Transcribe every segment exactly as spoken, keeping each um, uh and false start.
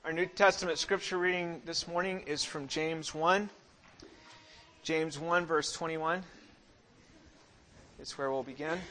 Our New Testament scripture reading this morning is from James one. James one, verse twenty-one. It's where we'll begin.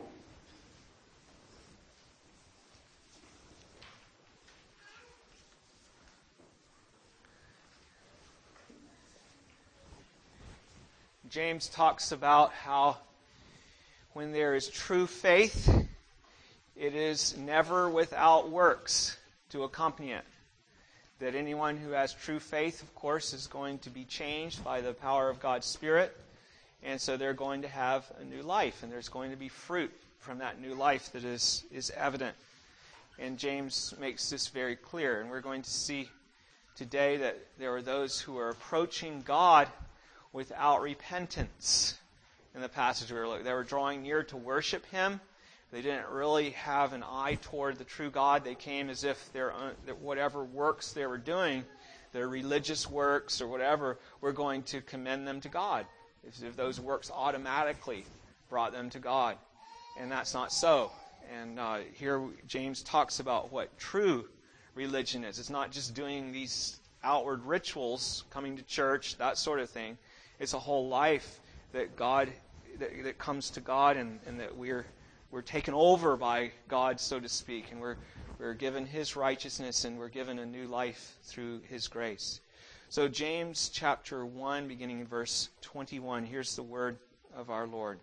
James talks about how when there is true faith, it is never without works to accompany it. That anyone who has true faith, of course, is going to be changed by the power of God's Spirit. And so they're going to have a new life. And there's going to be fruit from that new life that is, is evident. And James makes this very clear. And we're going to see today that there are those who are approaching God without repentance. In the passage we were looking, they were drawing near to worship Him. They didn't really have an eye toward the true God. They came as if their own, that whatever works they were doing, their religious works or whatever, were going to commend them to God. As if those works automatically brought them to God. And that's not so. And uh, here James talks about what true religion is. It's not just doing these outward rituals, coming to church, that sort of thing. It's a whole life that God that, that comes to God and, and that we're We're taken over by God, so to speak, and we're we're given His righteousness and we're given a new life through His grace. So James chapter one, beginning in verse twenty-one, here's the word of our Lord.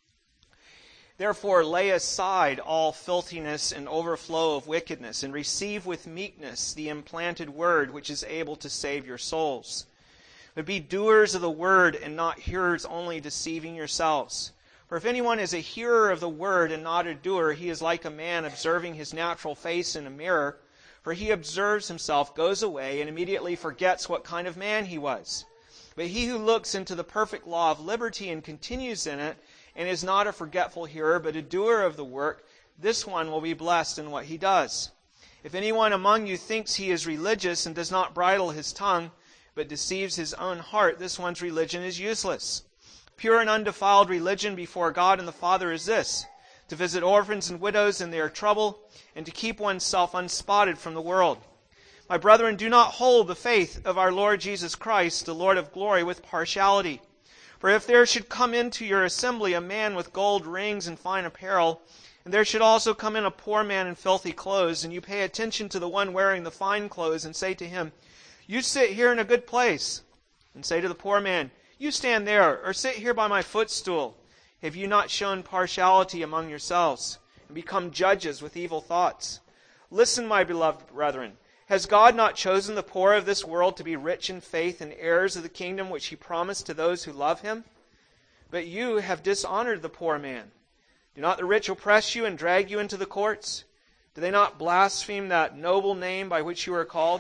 Therefore lay aside all filthiness and overflow of wickedness, and receive with meekness the implanted word which is able to save your souls. But be doers of the word and not hearers only, deceiving yourselves. For if anyone is a hearer of the word and not a doer, he is like a man observing his natural face in a mirror. For he observes himself, goes away, and immediately forgets what kind of man he was. But he who looks into the perfect law of liberty and continues in it, and is not a forgetful hearer, but a doer of the work, this one will be blessed in what he does. If anyone among you thinks he is religious and does not bridle his tongue, but deceives his own heart, this one's religion is useless. Pure and undefiled religion before God and the Father is this, to visit orphans and widows in their trouble, and to keep oneself unspotted from the world. My brethren, do not hold the faith of our Lord Jesus Christ, the Lord of glory, with partiality. For if there should come into your assembly a man with gold rings and fine apparel, and there should also come in a poor man in filthy clothes, and you pay attention to the one wearing the fine clothes, and say to him, you sit here in a good place, and say to the poor man, you stand there, or sit here by my footstool. Have you not shown partiality among yourselves, and become judges with evil thoughts? Listen, my beloved brethren, has God not chosen the poor of this world to be rich in faith and heirs of the kingdom which He promised to those who love Him? But you have dishonored the poor man. Do not the rich oppress you and drag you into the courts? Do they not blaspheme that noble name by which you are called?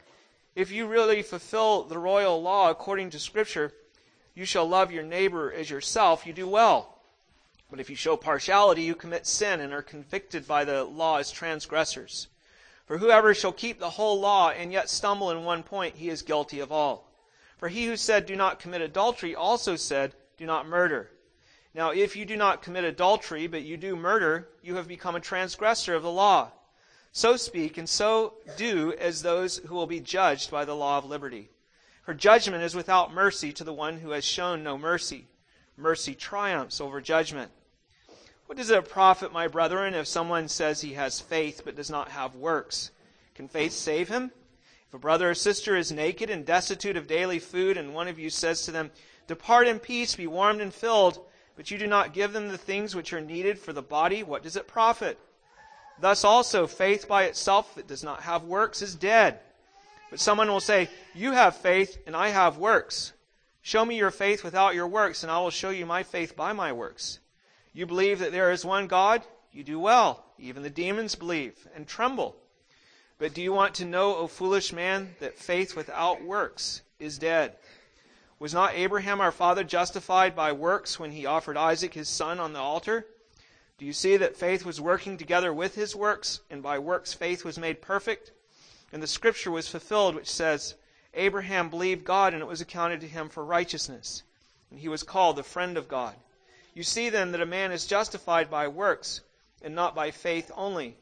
If you really fulfill the royal law according to Scripture, you shall love your neighbor as yourself, you do well. But if you show partiality, you commit sin and are convicted by the law as transgressors. For whoever shall keep the whole law and yet stumble in one point, he is guilty of all. For he who said, do not commit adultery, also said, do not murder. Now if you do not commit adultery, but you do murder, you have become a transgressor of the law. So speak and so do as those who will be judged by the law of liberty. For judgment is without mercy to the one who has shown no mercy. Mercy triumphs over judgment. What does it profit, my brethren, if someone says he has faith but does not have works? Can faith save him? If a brother or sister is naked and destitute of daily food, and one of you says to them, depart in peace, be warmed and filled, but you do not give them the things which are needed for the body, what does it profit? Thus also, faith by itself that does not have works is dead. But someone will say, you have faith and I have works. Show me your faith without your works, and I will show you my faith by my works. You believe that there is one God? You do well. Even the demons believe and tremble. But do you want to know, O foolish man, that faith without works is dead? Was not Abraham our father justified by works when he offered Isaac his son on the altar? Do you see that faith was working together with his works, and by works faith was made perfect? And the scripture was fulfilled which says, Abraham believed God, and it was accounted to him for righteousness. And he was called the friend of God. You see then that a man is justified by works, and not by faith only.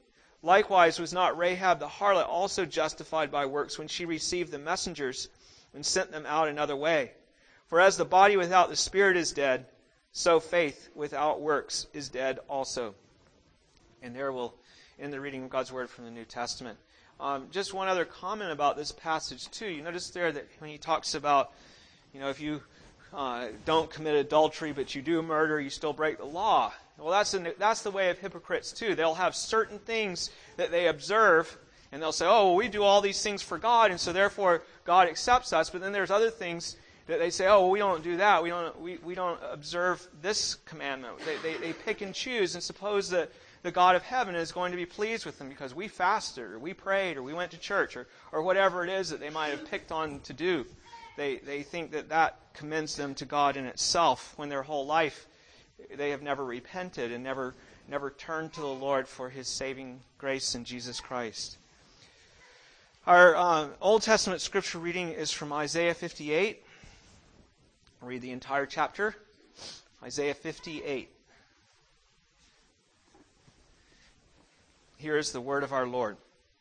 Likewise, was not Rahab the harlot also justified by works when she received the messengers and sent them out another way? For as the body without the spirit is dead, so faith without works is dead also. And there we'll end the reading of God's Word from the New Testament. Um, just one other comment about this passage too. You notice there that when he talks about, you know, if you uh, don't commit adultery but you do murder, you still break the law. Well, that's the, that's the way of hypocrites too. They'll have certain things that they observe, and they'll say, oh, well, we do all these things for God, and so therefore God accepts us. But then there's other things that they say, oh, well, we don't do that. We don't we, we don't observe this commandment. They, they, they pick and choose and suppose that the God of heaven is going to be pleased with them because we fasted, or we prayed, or we went to church, or, or whatever it is that they might have picked on to do. They, they think that that commends them to God in itself, when their whole life they have never repented and never never turned to the Lord for His saving grace in Jesus Christ. Our uh, Old Testament scripture reading is from Isaiah fifty-eight. I'll read the entire chapter. Isaiah fifty-eight. Here is the word of our Lord.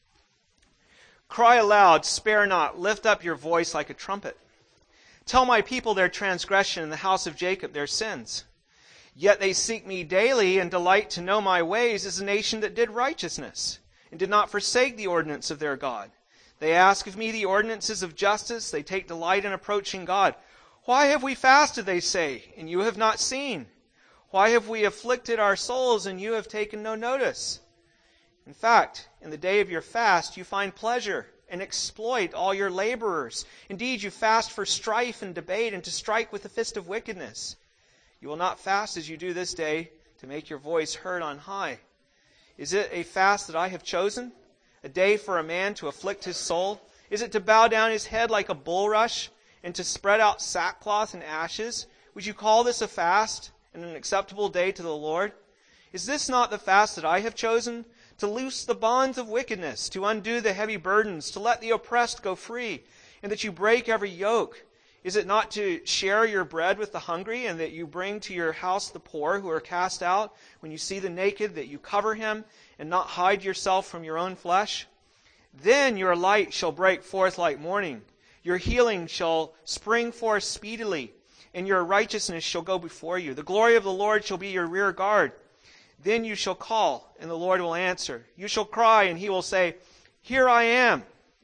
Cry aloud, spare not, lift up your voice like a trumpet. Tell my people their transgression, and the house of Jacob their sins. Yet they seek me daily, and delight to know my ways, as a nation that did righteousness, and did not forsake the ordinance of their God. They ask of me the ordinances of justice. They take delight in approaching God. Why have we fasted, they say, and you have not seen? Why have we afflicted our souls, and you have taken no notice? In fact, in the day of your fast you find pleasure, and exploit all your laborers. Indeed, you fast for strife and debate, and to strike with the fist of wickedness. You will not fast as you do this day, to make your voice heard on high. Is it a fast that I have chosen? A day for a man to afflict his soul? Is it to bow down his head like a bulrush, and to spread out sackcloth and ashes? Would you call this a fast, and an acceptable day to the Lord? Is this not the fast that I have chosen? To loose the bonds of wickedness, to undo the heavy burdens, to let the oppressed go free, and that you break every yoke? Is it not to share your bread with the hungry, and that you bring to your house the poor who are cast out? When you see the naked, that you cover him, and not hide yourself from your own flesh? Then your light shall break forth like morning. Your healing shall spring forth speedily, and your righteousness shall go before you. The glory of the Lord shall be your rear guard. Then you shall call, and the Lord will answer. You shall cry, and He will say, Here I am.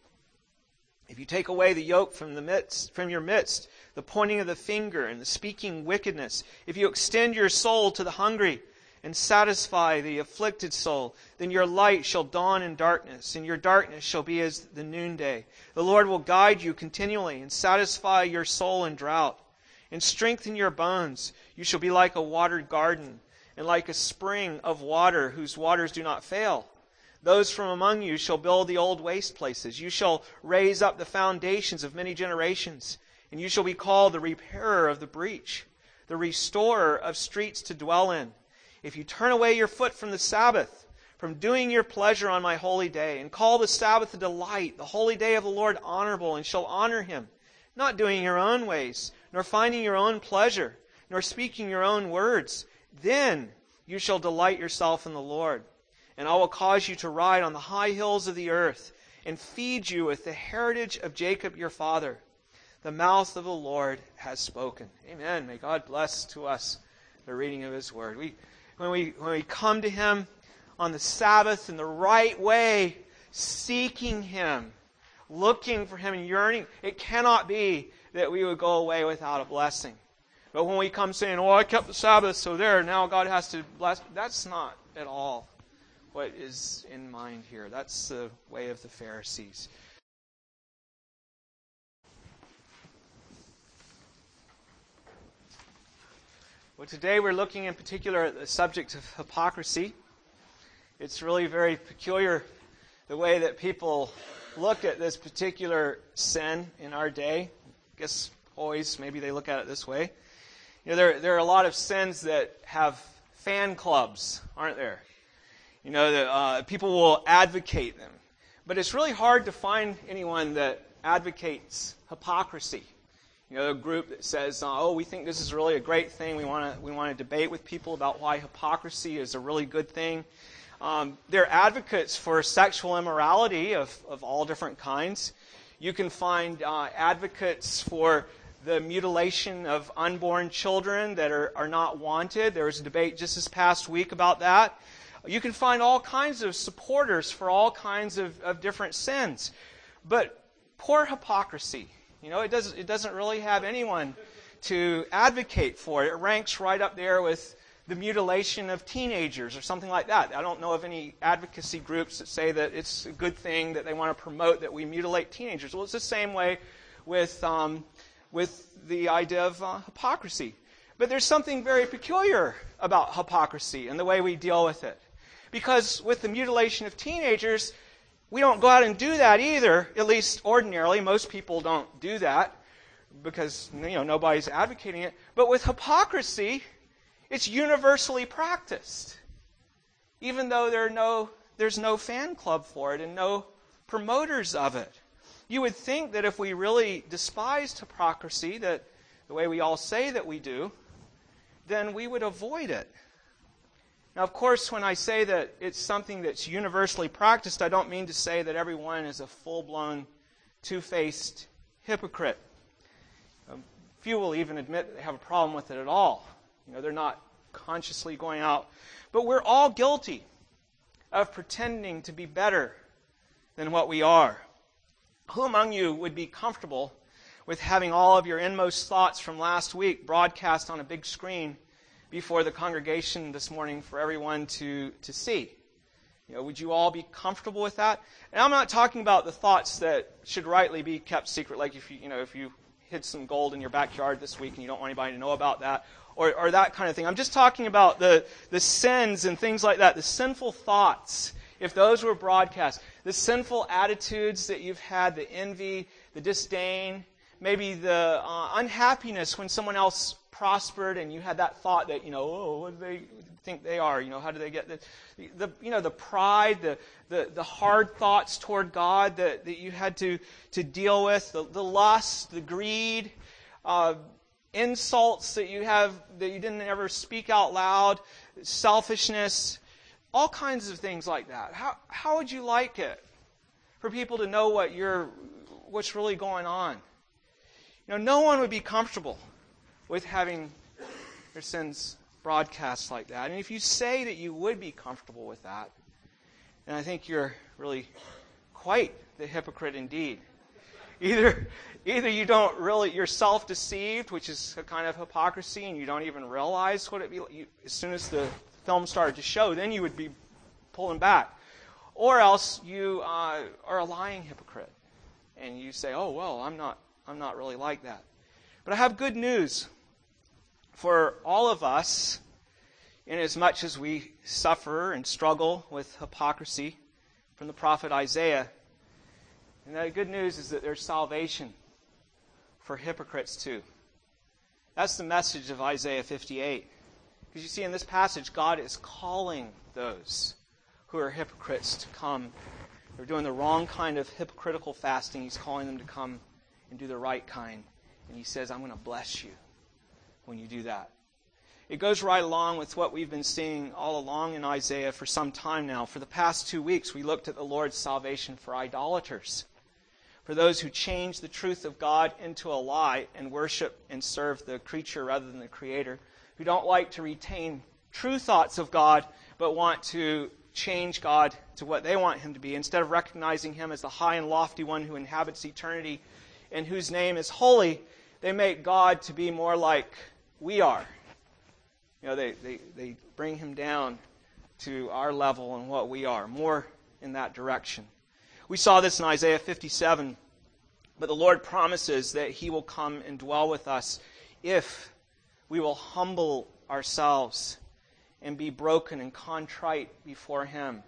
If you take away the yoke from the midst, from your midst, the pointing of the finger and the speaking wickedness, if you extend your soul to the hungry and satisfy the afflicted soul, then your light shall dawn in darkness, and your darkness shall be as the noonday. The Lord will guide you continually and satisfy your soul in drought, and strengthen your bones. You shall be like a watered garden, and like a spring of water whose waters do not fail. Those from among you shall build the old waste places. You shall raise up the foundations of many generations, and you shall be called the repairer of the breach, the restorer of streets to dwell in. If you turn away your foot from the Sabbath, from doing your pleasure on my holy day, and call the Sabbath a delight, the holy day of the Lord honorable, and shall honor Him, not doing your own ways, nor finding your own pleasure, nor speaking your own words, then you shall delight yourself in the Lord. And I will cause you to ride on the high hills of the earth, and feed you with the heritage of Jacob your father. The mouth of the Lord has spoken. Amen. May God bless to us the reading of His word. We, when we when we come to Him on the Sabbath in the right way, seeking Him, looking for Him and yearning, it cannot be that we would go away without a blessing. But when we come saying, oh, I kept the Sabbath, so there, now God has to bless, that's not at all what is in mind here. That's the way of the Pharisees. Well, today we're looking in particular at the subject of hypocrisy. It's really very peculiar the way that people look at this particular sin in our day. I guess always maybe they look at it this way. You know, there, there are a lot of sins that have fan clubs, aren't there? You know, that uh, people will advocate them. But it's really hard to find anyone that advocates hypocrisy. You know, a group that says, oh, we think this is really a great thing. We want to we want to debate with people about why hypocrisy is a really good thing. Um, they're advocates for sexual immorality of, of all different kinds. You can find uh, advocates for the mutilation of unborn children that are, are not wanted. There was a debate just this past week about that. You can find all kinds of supporters for all kinds of, of different sins. But poor hypocrisy. You know, it doesn't, it doesn't really have anyone to advocate for it. It ranks right up there with the mutilation of teenagers or something like that. I don't know of any advocacy groups that say that it's a good thing that they want to promote that we mutilate teenagers. Well, it's the same way with um, with the idea of uh, hypocrisy. But there's something very peculiar about hypocrisy and the way we deal with it. Because with the mutilation of teenagers, we don't go out and do that either, at least ordinarily. Most people don't do that because, you know, nobody's advocating it. But with hypocrisy, it's universally practiced, even though there are no, there's no fan club for it and no promoters of it. You would think that if we really despised hypocrisy, that the way we all say that we do, then we would avoid it. Now, of course, when I say that it's something that's universally practiced, I don't mean to say that everyone is a full-blown, two-faced hypocrite. Um, few will even admit that they have a problem with it at all. You know, they're not consciously going out. But we're all guilty of pretending to be better than what we are. Who among you would be comfortable with having all of your inmost thoughts from last week broadcast on a big screen before the congregation this morning for everyone to, to see? You know, would you all be comfortable with that? And I'm not talking about the thoughts that should rightly be kept secret, like if you, you know, if you hid some gold in your backyard this week and you don't want anybody to know about that, or, or that kind of thing. I'm just talking about the, the sins and things like that, the sinful thoughts, if those were broadcast, the sinful attitudes that you've had, the envy, the disdain, maybe the uh, unhappiness when someone else prospered and you had that thought that, you know, oh, what do they think they are? You know, how do they get the, the you know, the pride, the, the, the hard thoughts toward God that, that you had to, to deal with, the, the lust, the greed, uh, insults that you have that you didn't ever speak out loud, selfishness, all kinds of things like that. How how would you like it for people to know what you're what's really going on? You know, no one would be comfortable with having their sins broadcast like that. And if you say that you would be comfortable with that, then I think you're really quite the hypocrite indeed. Either either you don't really, you're self-deceived, which is a kind of hypocrisy, and you don't even realize what it be. You, as soon as the film started to show, then you would be pulling back. Or else you uh, are a lying hypocrite, and you say, "Oh well, I'm not, I'm not really like that." But I have good news for all of us, in as much as we suffer and struggle with hypocrisy, from the prophet Isaiah. And the good news is that there's salvation for hypocrites too. That's the message of Isaiah fifty-eight. Because you see, in this passage, God is calling those who are hypocrites to come. They're doing the wrong kind of hypocritical fasting. He's calling them to come and do the right kind. And he says, I'm going to bless you when you do that. It goes right along with what we've been seeing all along in Isaiah for some time now. For the past two weeks, we looked at the Lord's salvation for idolaters, for those who change the truth of God into a lie and worship and serve the creature rather than the Creator, who don't like to retain true thoughts of God, but want to change God to what they want Him to be. Instead of recognizing Him as the high and lofty one who inhabits eternity and whose name is holy, they make God to be more like we are. You know, they, they, they bring Him down to our level and what we are, more in that direction. We saw this in Isaiah fifty-seven, but the Lord promises that He will come and dwell with us if we will humble ourselves and be broken and contrite before Him.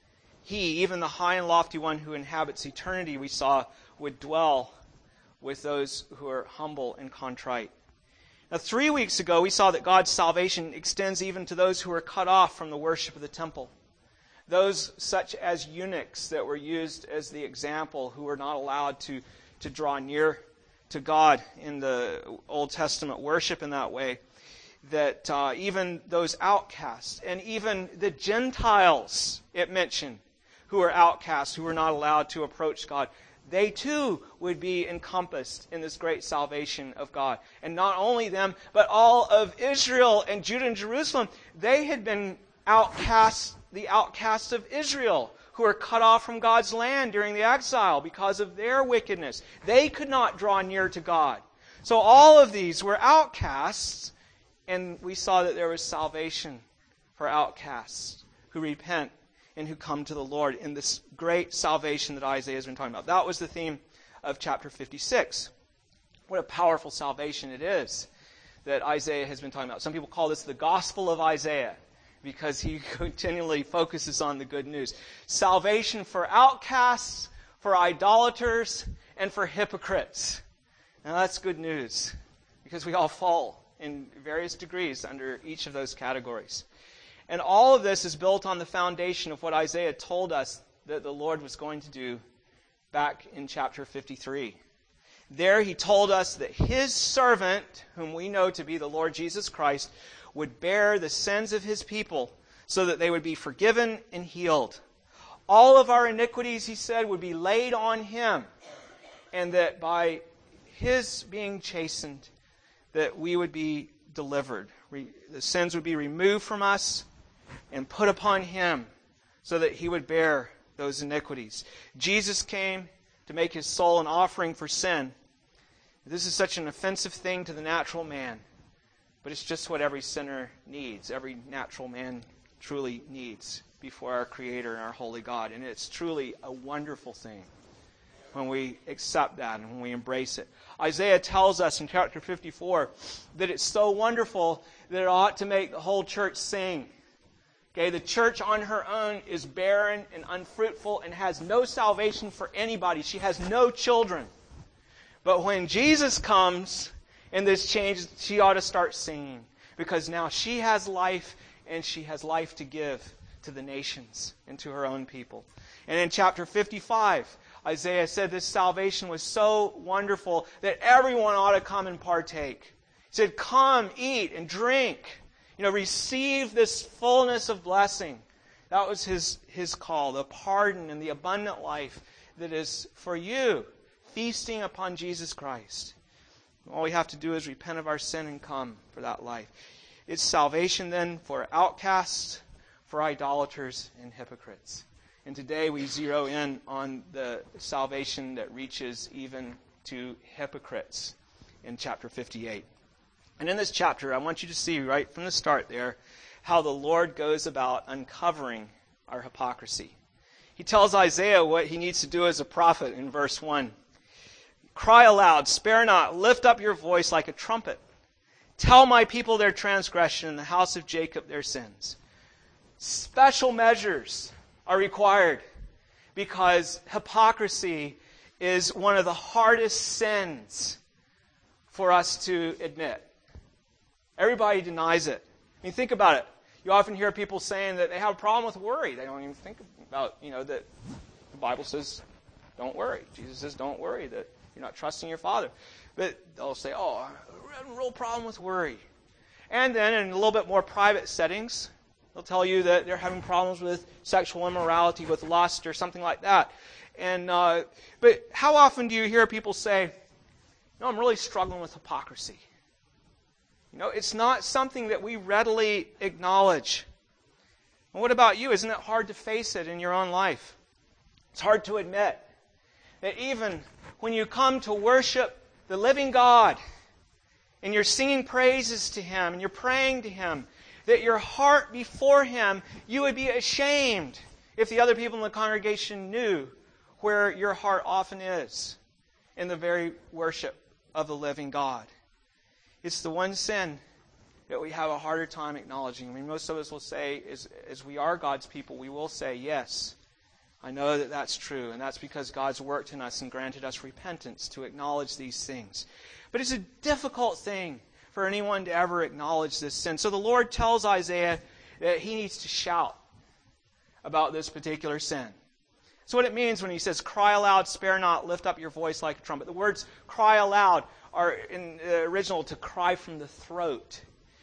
He, even the high and lofty one who inhabits eternity, we saw, would dwell with those who are humble and contrite. Now, three weeks ago, we saw that God's salvation extends even to those who are cut off from the worship of the temple. Those such as eunuchs that were used as the example, who were not allowed to, to draw near to God in the Old Testament worship in that way. that uh, even those outcasts, and even the Gentiles, it mentioned, who are outcasts, who are not allowed to approach God, they too would be encompassed in this great salvation of God. And not only them, but all of Israel and Judah and Jerusalem, they had been outcasts, the outcasts of Israel, who were cut off from God's land during the exile because of their wickedness. They could not draw near to God. So all of these were outcasts, and we saw that there was salvation for outcasts who repent and who come to the Lord in this great salvation that Isaiah has been talking about. That was the theme of chapter fifty-six. What a powerful salvation it is that Isaiah has been talking about. Some people call this the Gospel of Isaiah because he continually focuses on the good news. Salvation for outcasts, for idolaters, and for hypocrites. Now that's good news because we all fall in various degrees under each of those categories. And all of this is built on the foundation of what Isaiah told us that the Lord was going to do back in chapter fifty-three. There he told us that his servant, whom we know to be the Lord Jesus Christ, would bear the sins of his people so that they would be forgiven and healed. All of our iniquities, he said, would be laid on him, and that by his being chastened, that we would be delivered. The sins would be removed from us and put upon him so that he would bear those iniquities. Jesus came to make his soul an offering for sin. This is such an offensive thing to the natural man, but it's just what every sinner needs, every natural man truly needs before our Creator and our holy God. And it's truly a wonderful thing when we accept that and when we embrace it. Isaiah tells us in chapter fifty-four that it's so wonderful that it ought to make the whole church sing. Okay, the church on her own is barren and unfruitful and has no salvation for anybody. She has no children. But when Jesus comes and this changes, she ought to start singing, because now she has life and she has life to give to the nations and to her own people. And in chapter fifty-five, Isaiah said this salvation was so wonderful that everyone ought to come and partake. He said, come, eat, and drink. You know, receive this fullness of blessing. That was his, his call, the pardon and the abundant life that is for you, feasting upon Jesus Christ. All we have to do is repent of our sin and come for that life. It's salvation then for outcasts, for idolaters, and hypocrites. And today we zero in on the salvation that reaches even to hypocrites in chapter fifty-eight. And in this chapter, I want you to see right from the start there how the Lord goes about uncovering our hypocrisy. He tells Isaiah what he needs to do as a prophet in verse one. Cry aloud, spare not, lift up your voice like a trumpet. Tell my people their transgression and the house of Jacob their sins. Special measures are required because hypocrisy is one of the hardest sins for us to admit. Everybody denies it. I mean, think about it. You often hear people saying that they have a problem with worry. They don't even think about, you know, that the Bible says don't worry. Jesus says don't worry, that you're not trusting your Father. But they'll say, oh, I have a real problem with worry. And then in a little bit more private settings, they'll tell you that they're having problems with sexual immorality, with lust, or something like that. And uh, but how often do you hear people say, no, I'm really struggling with hypocrisy? You know, it's not something that we readily acknowledge. And what about you? Isn't it hard to face it in your own life? It's hard to admit that even when you come to worship the living God and you're singing praises to Him and you're praying to Him, that your heart before Him, you would be ashamed if the other people in the congregation knew where your heart often is in the very worship of the living God. It's the one sin that we have a harder time acknowledging. I mean, most of us will say, as, as we are God's people, we will say, yes, I know that that's true. And that's because God's worked in us and granted us repentance to acknowledge these things. But it's a difficult thing for anyone to ever acknowledge this sin. So the Lord tells Isaiah that he needs to shout about this particular sin. So what it means when he says, cry aloud, spare not, lift up your voice like a trumpet. The words cry aloud are in the original to cry from the throat.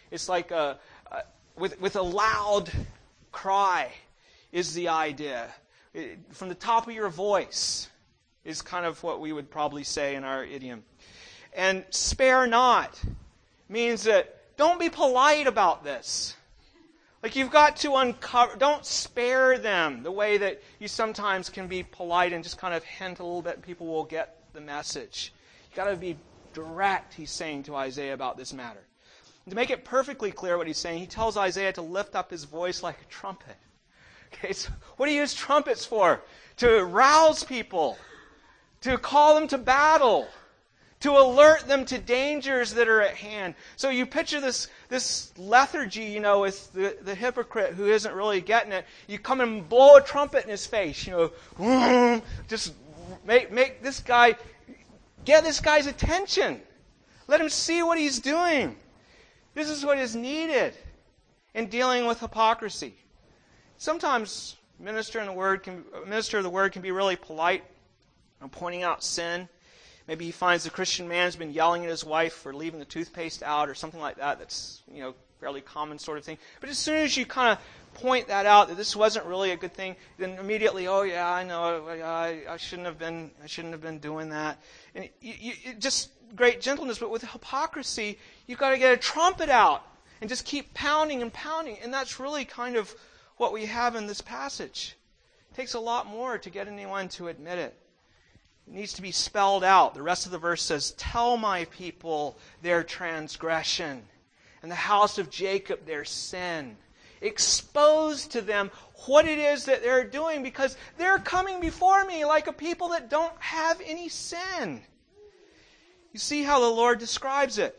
It's like a, a with with a loud cry is the idea. It, from the top of your voice is kind of what we would probably say in our idiom. And spare not means that don't be polite about this. Like you've got to uncover, don't spare them the way that you sometimes can be polite and just kind of hint a little bit and people will get the message. You've got to be direct, he's saying to Isaiah about this matter. And to make it perfectly clear what he's saying, he tells Isaiah to lift up his voice like a trumpet. Okay, so what do you use trumpets for? To rouse people, to call them to battle, to alert them to dangers that are at hand. So you picture this, this lethargy, you know, with the, the hypocrite who isn't really getting it. You come and blow a trumpet in his face, you know, just make, make this guy, get this guy's attention. Let him see what he's doing. This is what is needed in dealing with hypocrisy. Sometimes minister in the word can, minister of the word can be really polite and pointing out sin. Maybe he finds the Christian man has been yelling at his wife for leaving the toothpaste out or something like that. That's, you know, fairly common sort of thing. But as soon as you kind of point that out, that this wasn't really a good thing, then immediately, oh yeah, I know, I, I shouldn't have been, I shouldn't have been doing that. And you, you, it just great gentleness, but with hypocrisy, you've got to get a trumpet out and just keep pounding and pounding. And that's really kind of what we have in this passage. It takes a lot more to get anyone to admit it. It needs to be spelled out. The rest of the verse says, tell my people their transgression, and the house of Jacob their sin. Expose to them what it is that they're doing, because they're coming before me like a people that don't have any sin. You see how the Lord describes it.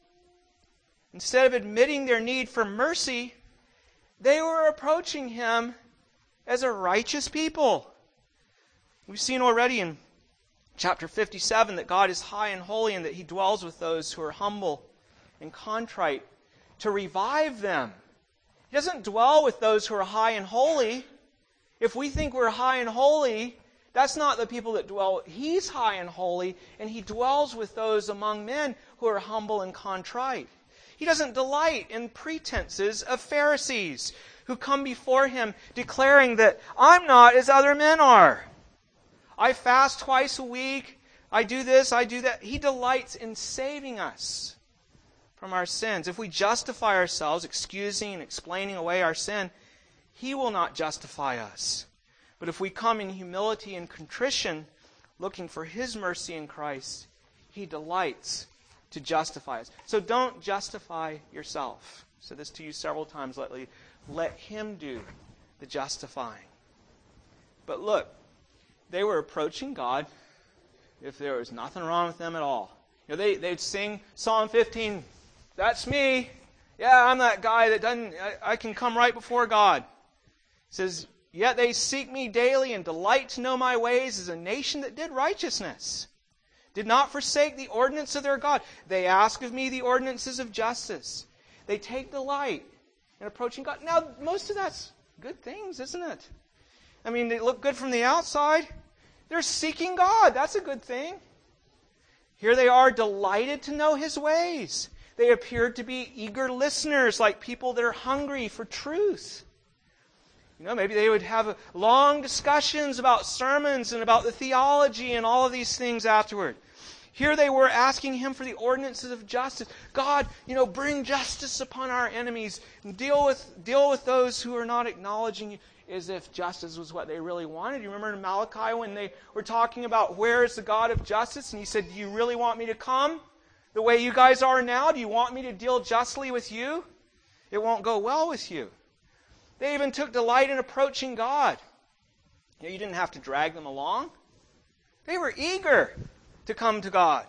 Instead of admitting their need for mercy, they were approaching Him as a righteous people. We've seen already in chapter fifty-seven that God is high and holy and that He dwells with those who are humble and contrite to revive them. He doesn't dwell with those who are high and holy. If we think we're high and holy, that's not the people that dwell. He's high and holy, and He dwells with those among men who are humble and contrite. He doesn't delight in pretenses of Pharisees who come before Him declaring that I'm not as other men are. I fast twice a week. I do this, I do that. He delights in saving us from our sins. If we justify ourselves, excusing and explaining away our sin, He will not justify us. But if we come in humility and contrition, looking for His mercy in Christ, He delights to justify us. So don't justify yourself. I said this to you several times lately. Let Him do the justifying. But look, they were approaching God if there was nothing wrong with them at all. You know, they, they'd sing Psalm fifteen, that's me. Yeah, I'm that guy that doesn't, I, I can come right before God. It says, yet they seek me daily and delight to know my ways as a nation that did righteousness, did not forsake the ordinance of their God. They ask of me the ordinances of justice. They take delight in approaching God. Now, most of that's good things, isn't it? I mean, they look good from the outside. They're seeking God. That's a good thing. Here they are, delighted to know His ways. They appeared to be eager listeners, like people that are hungry for truth. You know, maybe they would have long discussions about sermons and about the theology and all of these things afterward. Here they were asking Him for the ordinances of justice. God, you know, bring justice upon our enemies and deal with, deal with those who are not acknowledging You. As if justice was what they really wanted. You remember in Malachi when they were talking about where is the God of justice? And He said, do you really want me to come the way you guys are now? Do you want me to deal justly with you? It won't go well with you. They even took delight in approaching God. You know, you didn't have to drag them along. They were eager to come to God.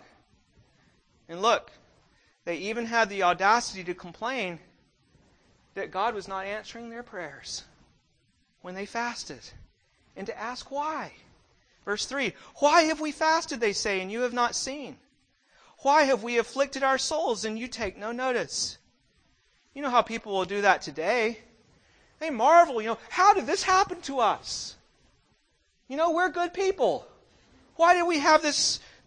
And look, they even had the audacity to complain that God was not answering their prayers when they fasted, and to ask why. Verse three, why have we fasted, they say, and you have not seen? Why have we afflicted our souls, and you take no notice? You know how people will do that today. They marvel, you know, how did this happen to us? You know, we're good people. Why did we have this,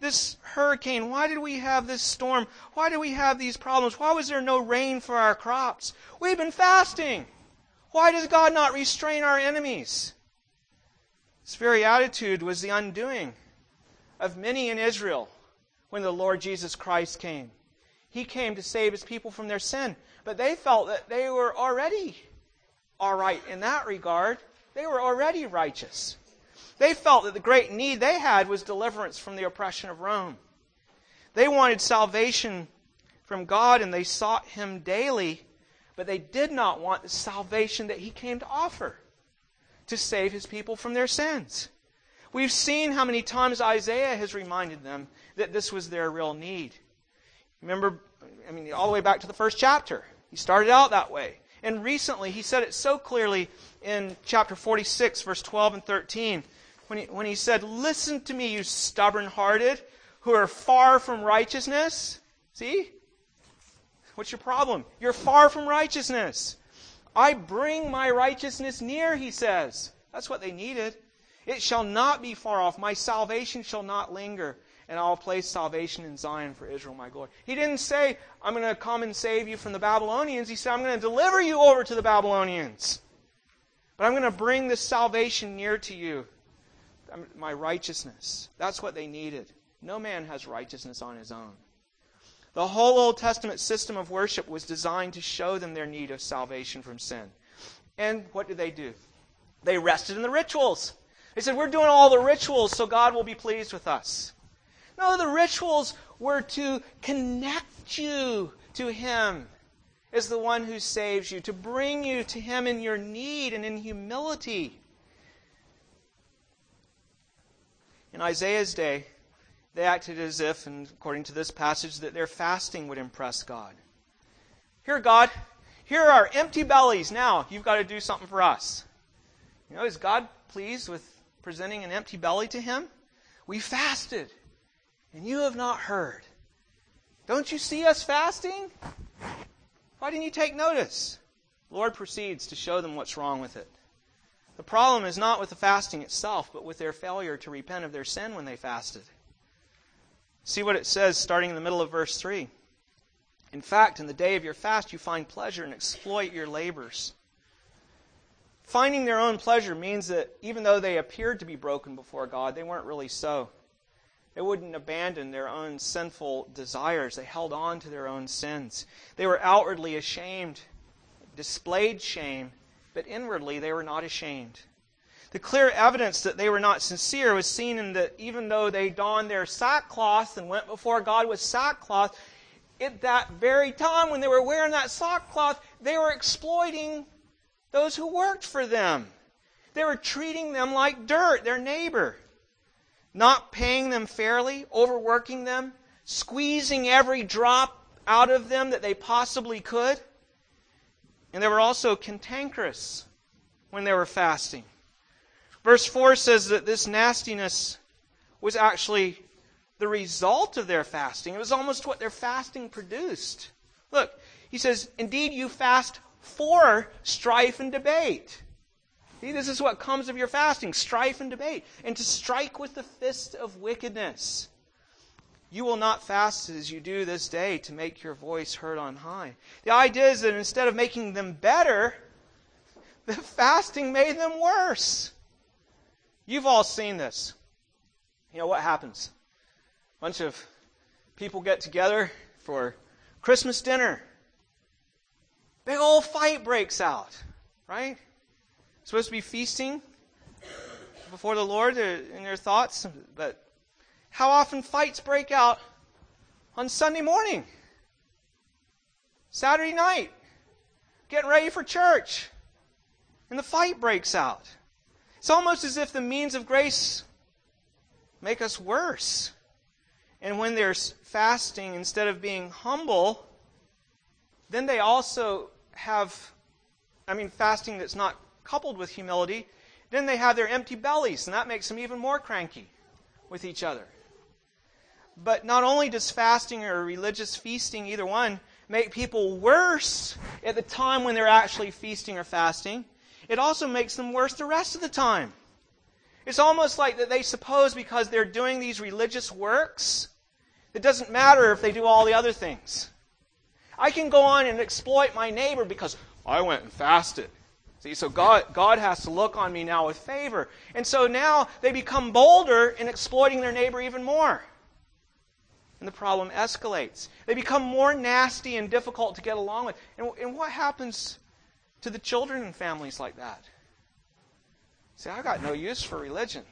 this hurricane? Why did we have this storm? Why do we have these problems? Why was there no rain for our crops? We've been fasting. Why does God not restrain our enemies? This very attitude was the undoing of many in Israel when the Lord Jesus Christ came. He came to save His people from their sin. But they felt that they were already all right in that regard. They were already righteous. They felt that the great need they had was deliverance from the oppression of Rome. They wanted salvation from God, and they sought Him daily, but they did not want the salvation that He came to offer to save His people from their sins. We've seen how many times Isaiah has reminded them that this was their real need. Remember, I mean, all the way back to the first chapter. He started out that way. And recently, he said it so clearly in chapter forty-six, verse twelve and thirteen, when he, when he said, "Listen to me, you stubborn-hearted, who are far from righteousness." See? What's your problem? You're far from righteousness. "I bring my righteousness near," he says. That's what they needed. "It shall not be far off. My salvation shall not linger. And I'll place salvation in Zion for Israel, my glory." He didn't say, "I'm going to come and save you from the Babylonians." He said, "I'm going to deliver you over to the Babylonians. But I'm going to bring this salvation near to you. My righteousness." That's what they needed. No man has righteousness on his own. The whole Old Testament system of worship was designed to show them their need of salvation from sin. And what did they do? They rested in the rituals. They said, "We're doing all the rituals so God will be pleased with us." No, the rituals were to connect you to Him as the one who saves you, to bring you to Him in your need and in humility. In Isaiah's day, they acted as if, and according to this passage, that their fasting would impress God. "Here, God, here are our empty bellies. Now, you've got to do something for us." You know, is God pleased with presenting an empty belly to Him? "We fasted, and you have not heard. Don't you see us fasting? Why didn't you take notice?" The Lord proceeds to show them what's wrong with it. The problem is not with the fasting itself, but with their failure to repent of their sin when they fasted. See what it says starting in the middle of verse three. "In fact, in the day of your fast you find pleasure and exploit your labors." Finding their own pleasure means that even though they appeared to be broken before God, they weren't really so. They wouldn't abandon their own sinful desires. They held on to their own sins. They were outwardly ashamed, displayed shame, but inwardly they were not ashamed. The clear evidence that they were not sincere was seen in that even though they donned their sackcloth and went before God with sackcloth, at that very time when they were wearing that sackcloth, they were exploiting those who worked for them. They were treating them like dirt, their neighbor. Not paying them fairly, overworking them, squeezing every drop out of them that they possibly could. And they were also cantankerous when they were fasting. Verse four says that this nastiness was actually the result of their fasting. It was almost what their fasting produced. Look, he says, "Indeed you fast for strife and debate." See, this is what comes of your fasting, strife and debate, and to strike with the fist of wickedness. "You will not fast as you do this day to make your voice heard on high." The idea is that instead of making them better, the fasting made them worse. You've all seen this. You know what happens? A bunch of people get together for Christmas dinner. Big old fight breaks out, right? Supposed to be feasting before the Lord in their thoughts, but how often fights break out on Sunday morning, Saturday night, getting ready for church, and the fight breaks out. It's almost as if the means of grace make us worse. And when they're fasting, instead of being humble, then they also have, I mean, fasting that's not coupled with humility, then they have their empty bellies, and that makes them even more cranky with each other. But not only does fasting or religious feasting, either one, make people worse at the time when they're actually feasting or fasting, it also makes them worse the rest of the time. It's almost like that they suppose because they're doing these religious works, it doesn't matter if they do all the other things. I can go on and exploit my neighbor because I went and fasted. See, so God, God has to look on me now with favor. And so now they become bolder in exploiting their neighbor even more. And the problem escalates. They become more nasty and difficult to get along with. And, and what happens to the children in families like that? See, I got no use for religion.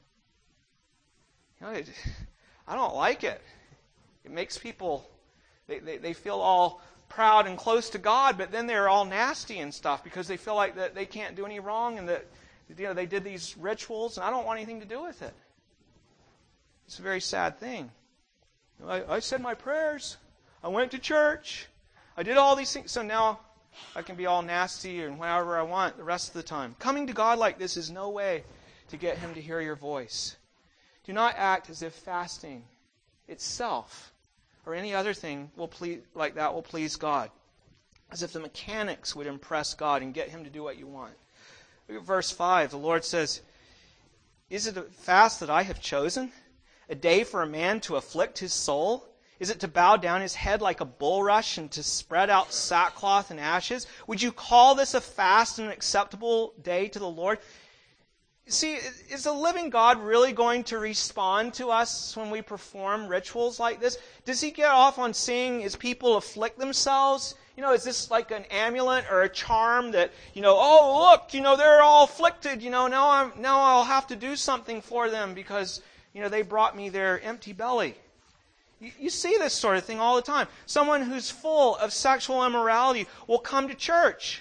You know, it, I don't like it. It makes people, they, they, they feel all proud and close to God, but then they're all nasty and stuff because they feel like that they can't do any wrong and that, you know, they did these rituals and I don't want anything to do with it. It's a very sad thing. I, I said my prayers. I went to church. I did all these things. So now I can be all nasty and whatever I want the rest of the time. Coming to God like this is no way to get Him to hear your voice. Do not act as if fasting itself or any other thing will please, like that will please God. As if the mechanics would impress God and get Him to do what you want. Look at verse five. The Lord says, "Is it a fast that I have chosen? A day for a man to afflict his soul? Is it to bow down his head like a bulrush and to spread out sackcloth and ashes? Would you call this a fast and an acceptable day to the Lord?" See, is the living God really going to respond to us when we perform rituals like this? Does He get off on seeing His people afflict themselves? You know, is this like an amulet or a charm that, you know, oh, look, you know, they're all afflicted, you know, now I'm now I'll have to do something for them because, you know, they brought me their empty belly. You, you see this sort of thing all the time. Someone who's full of sexual immorality will come to church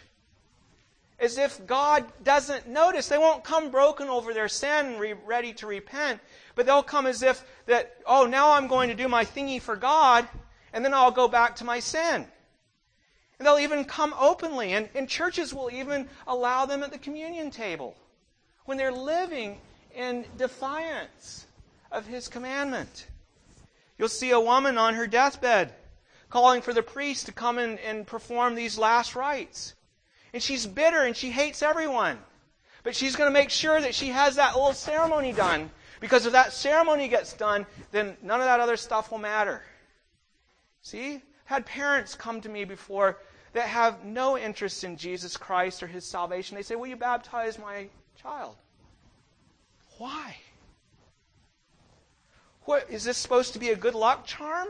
as if God doesn't notice. They won't come broken over their sin and re- ready to repent, but they'll come as if that, oh, now I'm going to do my thingy for God, and then I'll go back to my sin. And they'll even come openly, and, and churches will even allow them at the communion table when they're living in defiance of His commandment. You'll see a woman on her deathbed calling for the priest to come in and perform these last rites. And she's bitter and she hates everyone. But she's going to make sure that she has that little ceremony done. Because if that ceremony gets done, then none of that other stuff will matter. See? I've had parents come to me before that have no interest in Jesus Christ or His salvation. They say, "Will you baptize my child?" Why? What, is this supposed to be a good luck charm?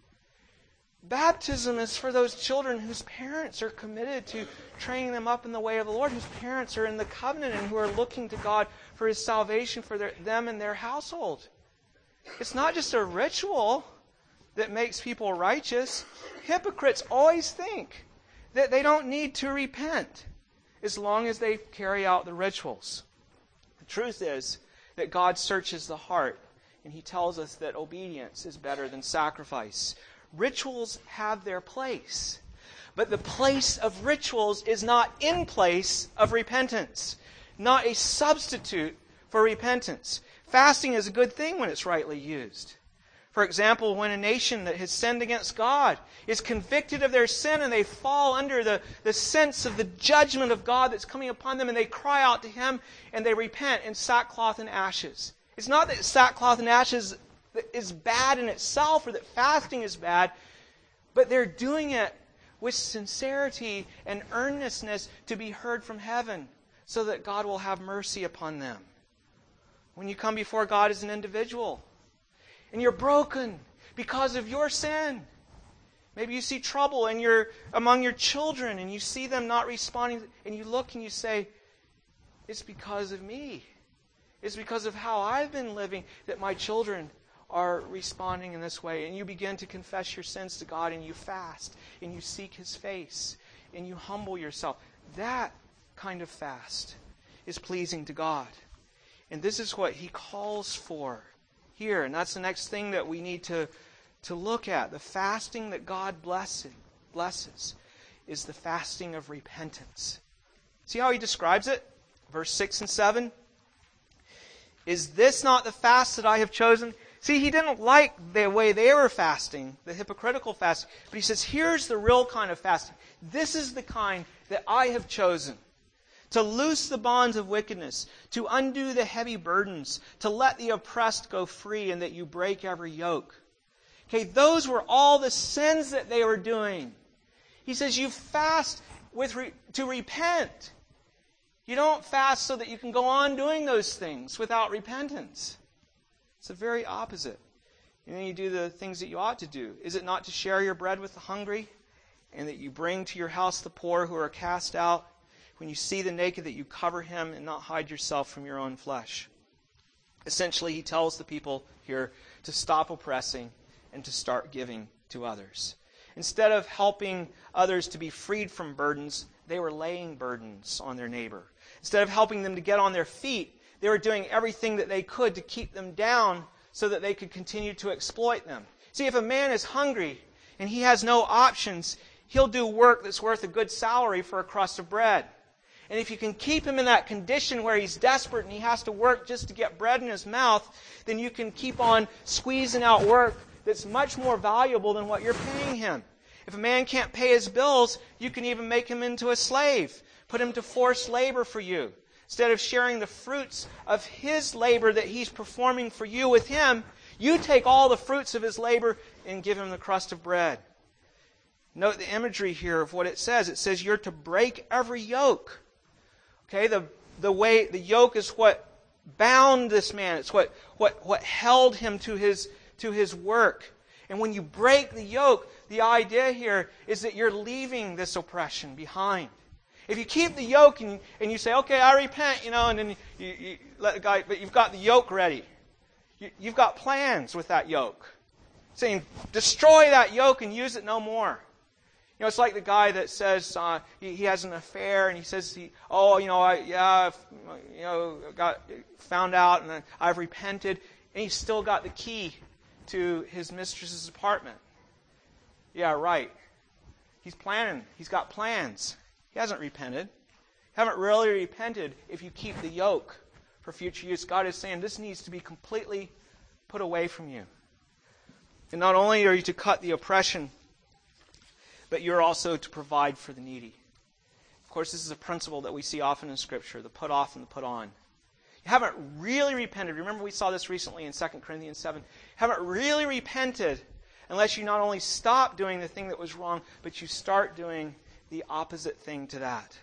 Baptism is for those children whose parents are committed to training them up in the way of the Lord, whose parents are in the covenant and who are looking to God for His salvation for their, them and their household. It's not just a ritual that makes people righteous. Hypocrites always think that they don't need to repent as long as they carry out the rituals. The truth is that God searches the heart, and He tells us that obedience is better than sacrifice. Rituals have their place, but the place of rituals is not in place of repentance, not a substitute for repentance. Fasting is a good thing when it's rightly used. For example, when a nation that has sinned against God is convicted of their sin and they fall under the, the sense of the judgment of God that's coming upon them, and they cry out to Him and they repent in sackcloth and ashes. It's not that sackcloth and ashes is bad in itself or that fasting is bad, but they're doing it with sincerity and earnestness to be heard from heaven so that God will have mercy upon them. When you come before God as an individual and you're broken because of your sin, maybe you see trouble in your, among your children and you see them not responding, and you look and you say, "It's because of me. It's because of how I've been living that my children are responding in this way." And you begin to confess your sins to God, and you fast, and you seek His face, and you humble yourself. That kind of fast is pleasing to God. And this is what He calls for here. And that's the next thing that we need to, to look at. The fasting that God blesses, blesses is the fasting of repentance. See how He describes it? Verse six and seven. "Is this not the fast that I have chosen?" See, He didn't like the way they were fasting, the hypocritical fasting. But He says, here's the real kind of fasting. This is the kind that I have chosen. to loose the bonds of wickedness, to undo the heavy burdens, to let the oppressed go free, and that you break every yoke. Okay, those were all the sins that they were doing. He says you fast with re- to repent. You don't fast so that you can go on doing those things without repentance. It's the very opposite. And then you do the things that you ought to do. Is it not to share your bread with the hungry, and that you bring to your house the poor who are cast out? When you see the naked, that you cover him and not hide yourself from your own flesh. Essentially, he tells the people here to stop oppressing and to start giving to others. Instead of helping others to be freed from burdens, they were laying burdens on their neighbor. Instead of helping them to get on their feet, they were doing everything that they could to keep them down so that they could continue to exploit them. See, if a man is hungry and he has no options, he'll do work that's worth a good salary for a crust of bread. And if you can keep him in that condition where he's desperate and he has to work just to get bread in his mouth, then you can keep on squeezing out work that's much more valuable than what you're paying him. If a man can't pay his bills, you can even make him into a slave, put him to forced labor for you. Instead of sharing the fruits of his labor that he's performing for you with him, you take all the fruits of his labor and give him the crust of bread. Note the imagery here of what it says. It says you're to break every yoke. Okay, the the way the yoke is what bound this man. It's what what what held him to his to his work. And when you break the yoke, the idea here is that you're leaving this oppression behind. If you keep the yoke and, and you say, okay, I repent, you know, and then you, you, you let the guy, but you've got the yoke ready. You, you've got plans with that yoke. Saying, destroy that yoke and use it no more. You know, it's like the guy that says uh, he, he has an affair and he says, he, oh, you know, I, yeah, I've, you know, got found out and I've repented, and he's still got the key to his mistress's apartment. Yeah, right. He's planning. He's got plans. He hasn't repented. You haven't really repented if you keep the yoke for future use. God is saying this needs to be completely put away from you. And not only are you to cut the oppression, but you're also to provide for the needy. Of course, this is a principle that we see often in Scripture, the put off and the put on. You haven't really repented. Remember we saw this recently in Second Corinthians seven. You haven't really repented unless you not only stop doing the thing that was wrong, but you start doing the opposite thing to that.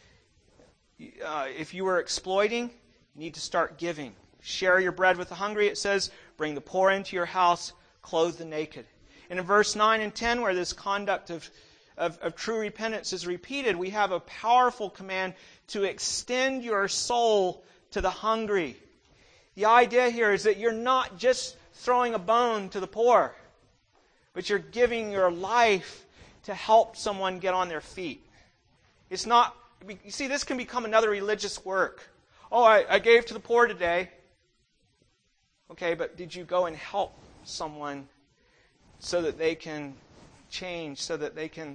Uh, if you were exploiting, you need to start giving. Share your bread with the hungry, it says. Bring the poor into your house. Clothe the naked. And in verse nine and ten, where this conduct of, of, of true repentance is repeated, we have a powerful command to extend your soul to the hungry. The idea here is that you're not just throwing a bone to the poor, but you're giving your life to help someone get on their feet. It's not, you see, this can become another religious work. Oh, I, I gave to the poor today. Okay, but did you go and help someone so that they can change, so that they can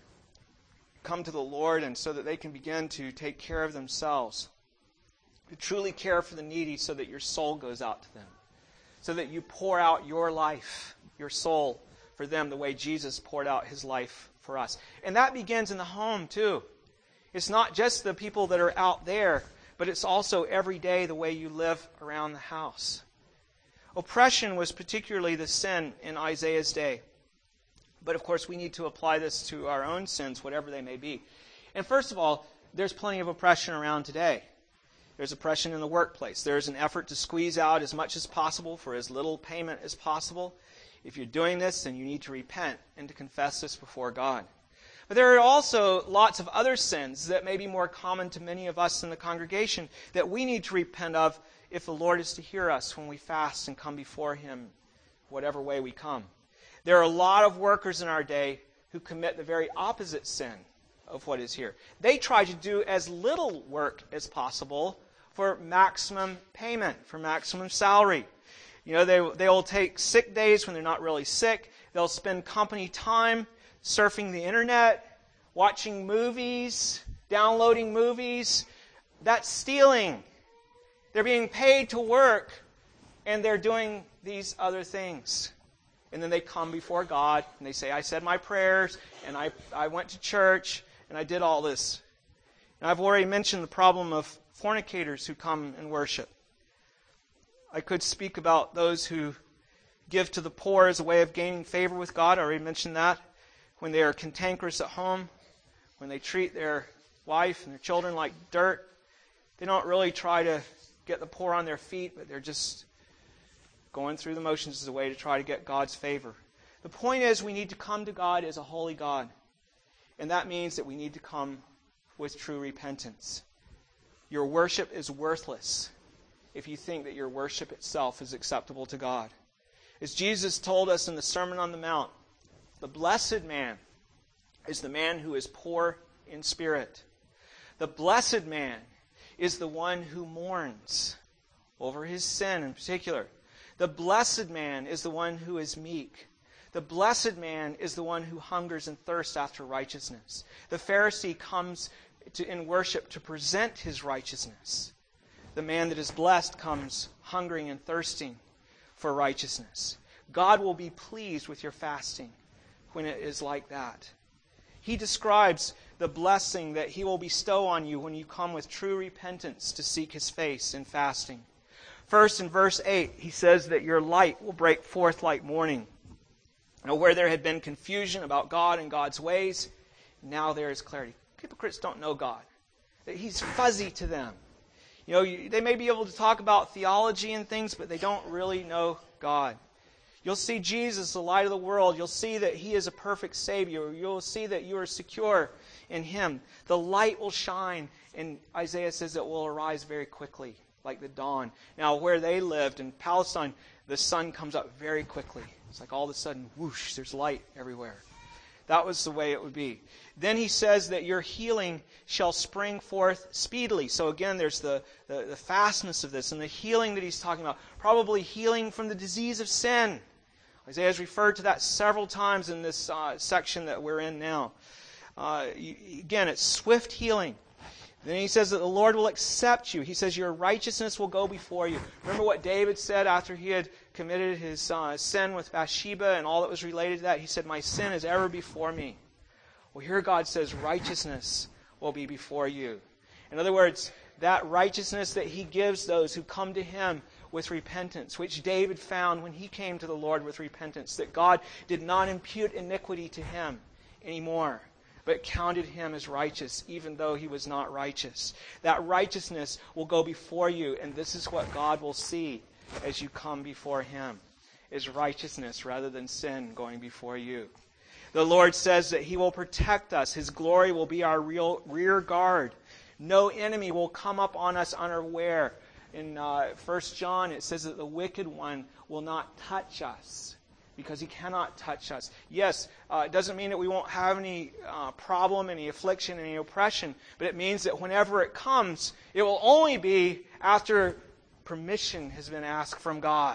come to the Lord, and so that they can begin to take care of themselves? To truly care for the needy so that your soul goes out to them. So that you pour out your life, your soul, for them the way Jesus poured out His life for us. And that begins in the home too. It's not just the people that are out there, but it's also every day the way you live around the house. Oppression was particularly the sin in Isaiah's day. But of course we need to apply this to our own sins, whatever they may be. And first of all, there's plenty of oppression around today. There's oppression in the workplace. There's an effort to squeeze out as much as possible for as little payment as possible. If you're doing this, then you need to repent and to confess this before God. But there are also lots of other sins that may be more common to many of us in the congregation that we need to repent of if the Lord is to hear us when we fast and come before Him, whatever way we come. There are a lot of workers in our day who commit the very opposite sin of what is here. They try to do as little work as possible for maximum payment, for maximum salary. You know, they they will take sick days when they're not really sick. They'll spend company time surfing the internet, watching movies, downloading movies. That's stealing. They're being paid to work, and they're doing these other things. And then they come before God, and they say, I said my prayers, and I, I went to church, and I did all this. And I've already mentioned the problem of fornicators who come and worship. I could speak about those who give to the poor as a way of gaining favor with God. I already mentioned that. When they are cantankerous at home, when they treat their wife and their children like dirt, they don't really try to get the poor on their feet, but they're just going through the motions as a way to try to get God's favor. The point is, we need to come to God as a holy God. And that means that we need to come with true repentance. Your worship is worthless if you think that your worship itself is acceptable to God. As Jesus told us in the Sermon on the Mount, the blessed man is the man who is poor in spirit. The blessed man is the one who mourns over his sin in particular. The blessed man is the one who is meek. The blessed man is the one who hungers and thirsts after righteousness. The Pharisee comes to, in worship to present his righteousness. The man that is blessed comes hungering and thirsting for righteousness. God will be pleased with your fasting when it is like that. He describes the blessing that He will bestow on you when you come with true repentance to seek His face in fasting. First, in verse eight, He says that your light will break forth like morning. Now, where there had been confusion about God and God's ways, now there is clarity. Hypocrites don't know God. He's fuzzy to them. You know, you, they may be able to talk about theology and things, but they don't really know God. You'll see Jesus, the light of the world. You'll see that He is a perfect Savior. You'll see that you are secure in Him. The light will shine, and Isaiah says it will arise very quickly, like the dawn. Now, where they lived in Palestine, the sun comes up very quickly. It's like all of a sudden, whoosh, there's light everywhere. That was the way it would be. Then he says that your healing shall spring forth speedily. So again, there's the, the, the fastness of this and the healing that he's talking about. Probably healing from the disease of sin. Isaiah has referred to that several times in this uh, section that we're in now. Uh, you, again, it's swift healing. Then he says that the Lord will accept you. He says your righteousness will go before you. Remember what David said after he had committed his uh, sin with Bathsheba and all that was related to that? He said, my sin is ever before me. Well, here God says righteousness will be before you. In other words, that righteousness that He gives those who come to Him with repentance, which David found when he came to the Lord with repentance, that God did not impute iniquity to him anymore, but counted him as righteous, even though he was not righteous. That righteousness will go before you, and this is what God will see as you come before Him, is righteousness rather than sin going before you. The Lord says that He will protect us. His glory will be our real rear guard. No enemy will come up on us unaware. In uh, First John, it says that the wicked one will not touch us because he cannot touch us. Yes, uh, it doesn't mean that we won't have any uh, problem, any affliction, any oppression, but it means that whenever it comes, it will only be after permission has been asked from God.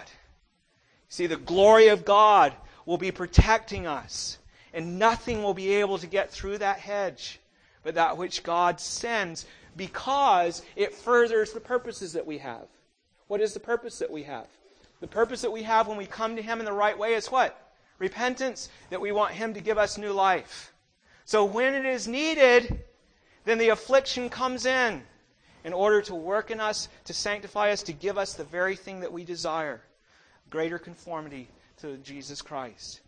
See, the glory of God will be protecting us, and nothing will be able to get through that hedge but that which God sends, because it furthers the purposes that we have. What is the purpose that we have? The purpose that we have when we come to Him in the right way is what? Repentance, that we want Him to give us new life. So when it is needed, then the affliction comes in in order to work in us, to sanctify us, to give us the very thing that we desire, greater conformity to Jesus Christ.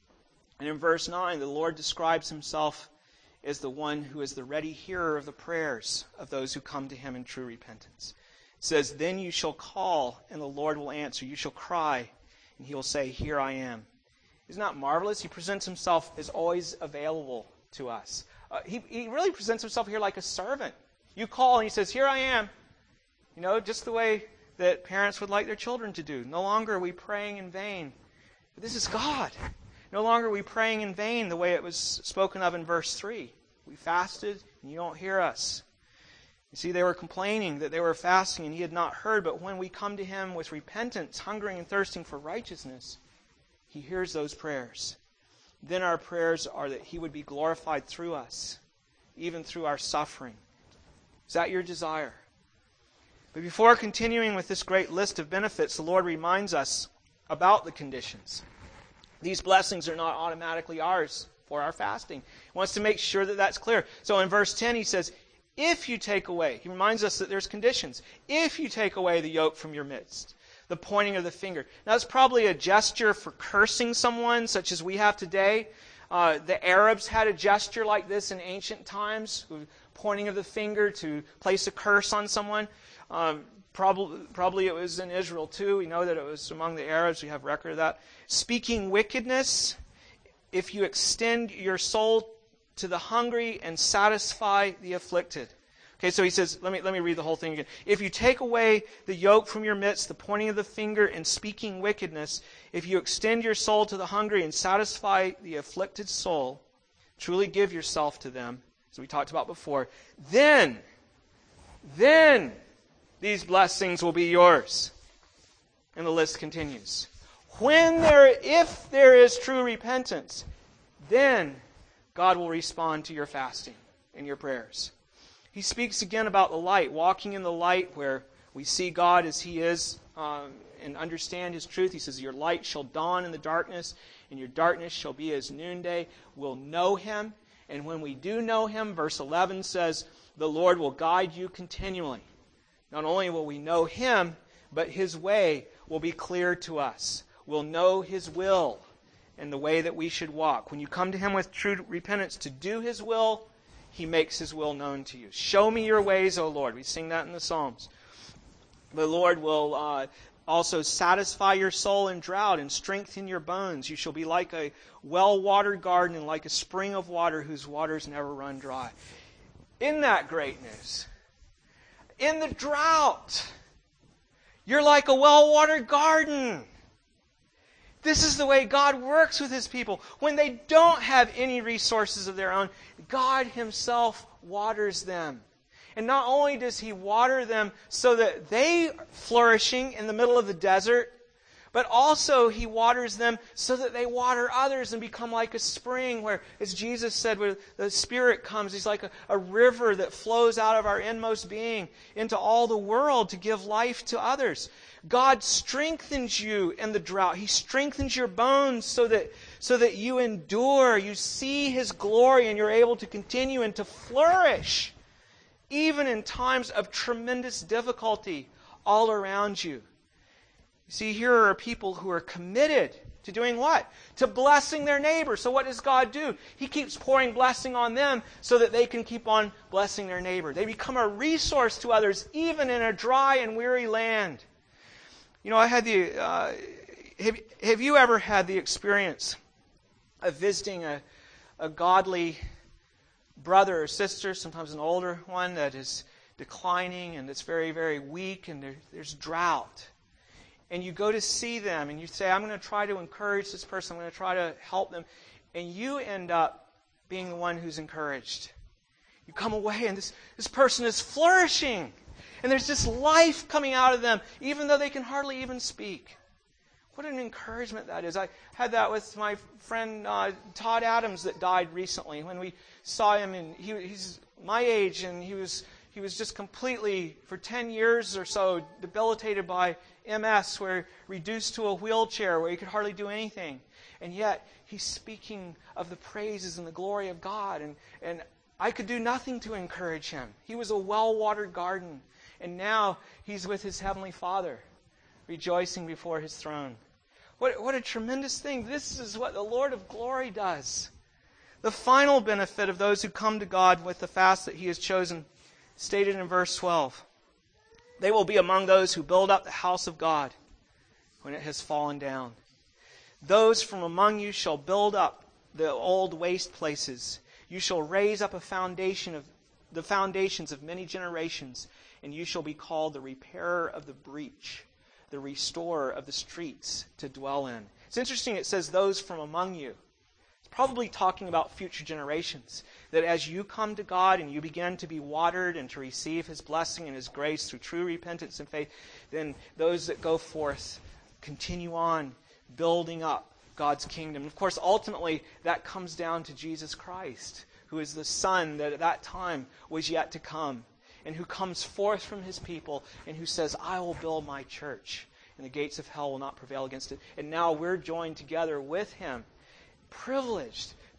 And in verse nine, the Lord describes Himself as the one who is the ready hearer of the prayers of those who come to Him in true repentance. It says, then you shall call, and the Lord will answer. You shall cry, and He will say, here I am. Isn't that marvelous? He presents Himself as always available to us. Uh, he, he really presents Himself here like a servant. You call, and He says, here I am. You know, just the way that parents would like their children to do. No longer are we praying in vain. But this is God. No longer are we praying in vain the way it was spoken of in verse three. We fasted, and you don't hear us. You see, they were complaining that they were fasting, and He had not heard. But when we come to Him with repentance, hungering and thirsting for righteousness, He hears those prayers. Then our prayers are that He would be glorified through us, even through our suffering. Is that your desire? But before continuing with this great list of benefits, the Lord reminds us about the conditions. These blessings are not automatically ours for our fasting. He wants to make sure that that's clear. So in verse ten, He says, If you take away, he reminds us that there's conditions. If you take away the yoke from your midst, the pointing of the finger. Now, that's probably a gesture for cursing someone, such as we have today. Uh, the Arabs had a gesture like this in ancient times, pointing of the finger to place a curse on someone. Um, probably, probably it was in Israel too. We know that it was among the Arabs. We have record of that. Speaking wickedness, if you extend your soul to the hungry and satisfy the afflicted. Okay, so he says, let me let me read the whole thing again. If you take away the yoke from your midst, the pointing of the finger and speaking wickedness, if you extend your soul to the hungry and satisfy the afflicted soul, truly give yourself to them, as we talked about before, then, then these blessings will be yours. And the list continues. When there, if there is true repentance, then God will respond to your fasting and your prayers. He speaks again about the light, walking in the light where we see God as He is um, and understand His truth. He says, your light shall dawn in the darkness, and your darkness shall be as noonday. We'll know Him, and when we do know Him, verse eleven says, the Lord will guide you continually. Not only will we know Him, but His way will be clear to us. We'll know His will and the way that we should walk. When you come to Him with true repentance to do His will, He makes His will known to you. Show me your ways, O Lord. We sing that in the Psalms. The Lord will uh, also satisfy your soul in drought and strengthen your bones. You shall be like a well-watered garden and like a spring of water whose waters never run dry. Isn't that great news? In the drought, you're like a well-watered garden. This is the way God works with His people. When they don't have any resources of their own, God Himself waters them. And not only does He water them so that they are flourishing in the middle of the desert, but also He waters them so that they water others and become like a spring where, as Jesus said, where the Spirit comes, He's like a, a river that flows out of our inmost being into all the world to give life to others. God strengthens you in the drought. He strengthens your bones so that, so that you endure. You see His glory and you're able to continue and to flourish even in times of tremendous difficulty all around you. You see, here are people who are committed to doing what? To blessing their neighbor. So what does God do? He keeps pouring blessing on them so that they can keep on blessing their neighbor. They become a resource to others even in a dry and weary land. You know, I had the, uh, have, have you ever had the experience of visiting a, a godly brother or sister, sometimes an older one that is declining and it's very, very weak and there, there's drought? And you go to see them and you say, I'm going to try to encourage this person, I'm going to try to help them. And you end up being the one who's encouraged. You come away and this, this person is flourishing. And there's just life coming out of them, even though they can hardly even speak. What an encouragement that is. I had that with my friend uh, Todd Adams that died recently. When we saw him, and he, he's my age, and he was he was just completely, for ten years or so, debilitated by M S, where reduced to a wheelchair, where he could hardly do anything. And yet, he's speaking of the praises and the glory of God. And, and I could do nothing to encourage him. He was a well-watered garden. And now he's with his Heavenly Father, rejoicing before His throne. What, what a tremendous thing. This is what the Lord of glory does. The final benefit of those who come to God with the fast that He has chosen, stated in verse twelve. They will be among those who build up the house of God when it has fallen down. Those from among you shall build up the old waste places. You shall raise up a foundation of the foundations of many generations, and you shall be called the repairer of the breach, the restorer of the streets to dwell in. It's interesting, it says those from among you. It's probably talking about future generations. That as you come to God and you begin to be watered and to receive His blessing and His grace through true repentance and faith, then those that go forth continue on building up God's kingdom. Of course, ultimately, that comes down to Jesus Christ, who is the Son that at that time was yet to come, and who comes forth from His people and who says, I will build my church, and the gates of hell will not prevail against it. And now we're joined together with Him, privileged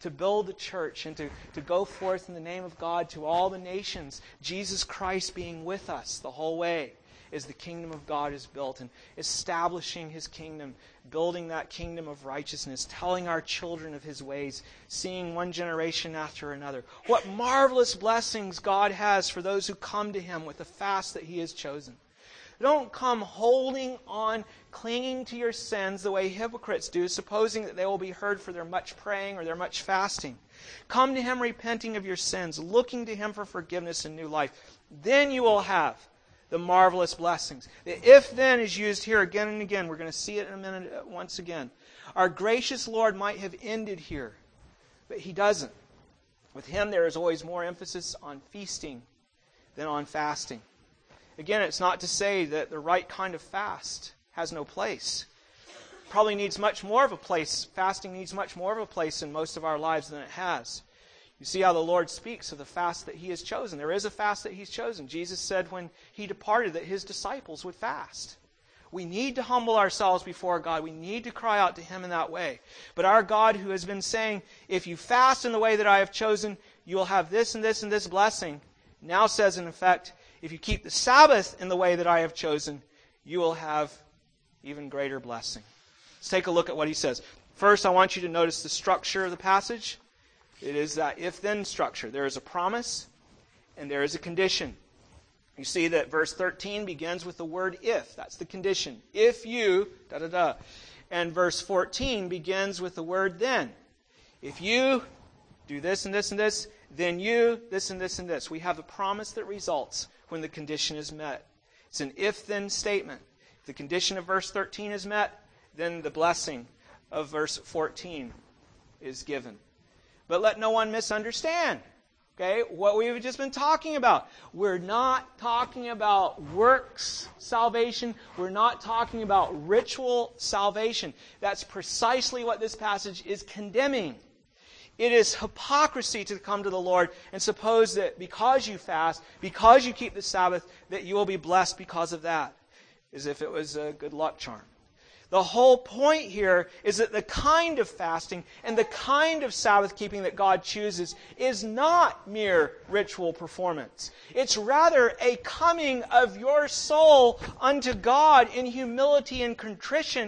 to build the church and to, to go forth in the name of God to all the nations, Jesus Christ being with us the whole way as the kingdom of God is built and establishing His kingdom, building that kingdom of righteousness, telling our children of His ways, seeing one generation after another. What marvelous blessings God has for those who come to Him with the fast that He has chosen. Don't come holding on, clinging to your sins the way hypocrites do, supposing that they will be heard for their much praying or their much fasting. Come to Him repenting of your sins, looking to Him for forgiveness and new life. Then you will have the marvelous blessings. The if then is used here again and again. We're going to see it in a minute once again. Our gracious Lord might have ended here, but He doesn't. With Him there is always more emphasis on feasting than on fasting. Again, it's not to say that the right kind of fast has no place. Probably needs much more of a place. Fasting needs much more of a place in most of our lives than it has. You see how the Lord speaks of the fast that He has chosen. There is a fast that He's chosen. Jesus said when He departed that His disciples would fast. We need to humble ourselves before God. We need to cry out to Him in that way. But our God, who has been saying, if you fast in the way that I have chosen, you will have this and this and this blessing, now says in effect, if you keep the Sabbath in the way that I have chosen, you will have even greater blessing. Let's take a look at what He says. First, I want you to notice the structure of the passage. It is that if-then structure. There is a promise and there is a condition. You see that verse thirteen begins with the word if. That's the condition. If you, da-da-da. And verse fourteen begins with the word then. If you do this and this and this, then you, this and this and this. We have a promise that results when the condition is met. It's an if-then statement. If the condition of verse thirteen is met, then the blessing of verse fourteen is given. But let no one misunderstand, okay, what we've just been talking about. We're not talking about works salvation. We're not talking about ritual salvation. That's precisely what this passage is condemning. It is hypocrisy to come to the Lord and suppose that because you fast, because you keep the Sabbath, that you will be blessed because of that, as if it was a good luck charm. The whole point here is that the kind of fasting and the kind of Sabbath keeping that God chooses is not mere ritual performance. It's rather a coming of your soul unto God in humility and contrition,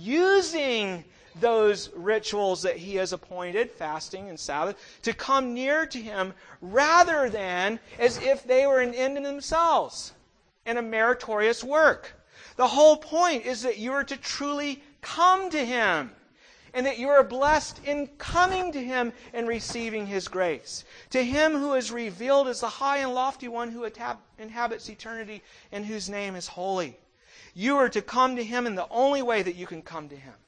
using those rituals that He has appointed, fasting and Sabbath, to come near to Him rather than as if they were an end in themselves and a meritorious work. The whole point is that you are to truly come to Him and that you are blessed in coming to Him and receiving His grace. To Him who is revealed as the high and lofty one who inhabits eternity and whose name is holy. You are to come to Him in the only way that you can come to Him.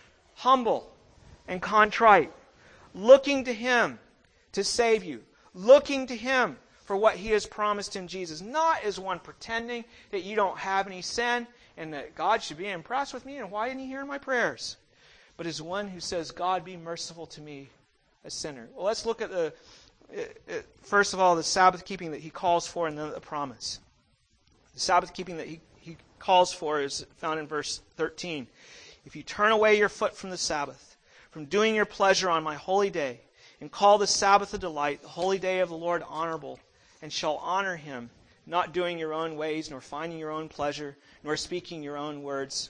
Humble and contrite, looking to Him to save you, looking to Him for what He has promised in Jesus, not as one pretending that you don't have any sin and that God should be impressed with me and why isn't He hearing my prayers, but as one who says, God, be merciful to me, a sinner. Well, let's look at the, first of all, the Sabbath keeping that He calls for and then the promise. The Sabbath keeping that He, he calls for is found in verse thirteen. If you turn away your foot from the Sabbath, from doing your pleasure on my holy day, and call the Sabbath a delight, the holy day of the Lord honorable, and shall honor Him, not doing your own ways, nor finding your own pleasure, nor speaking your own words,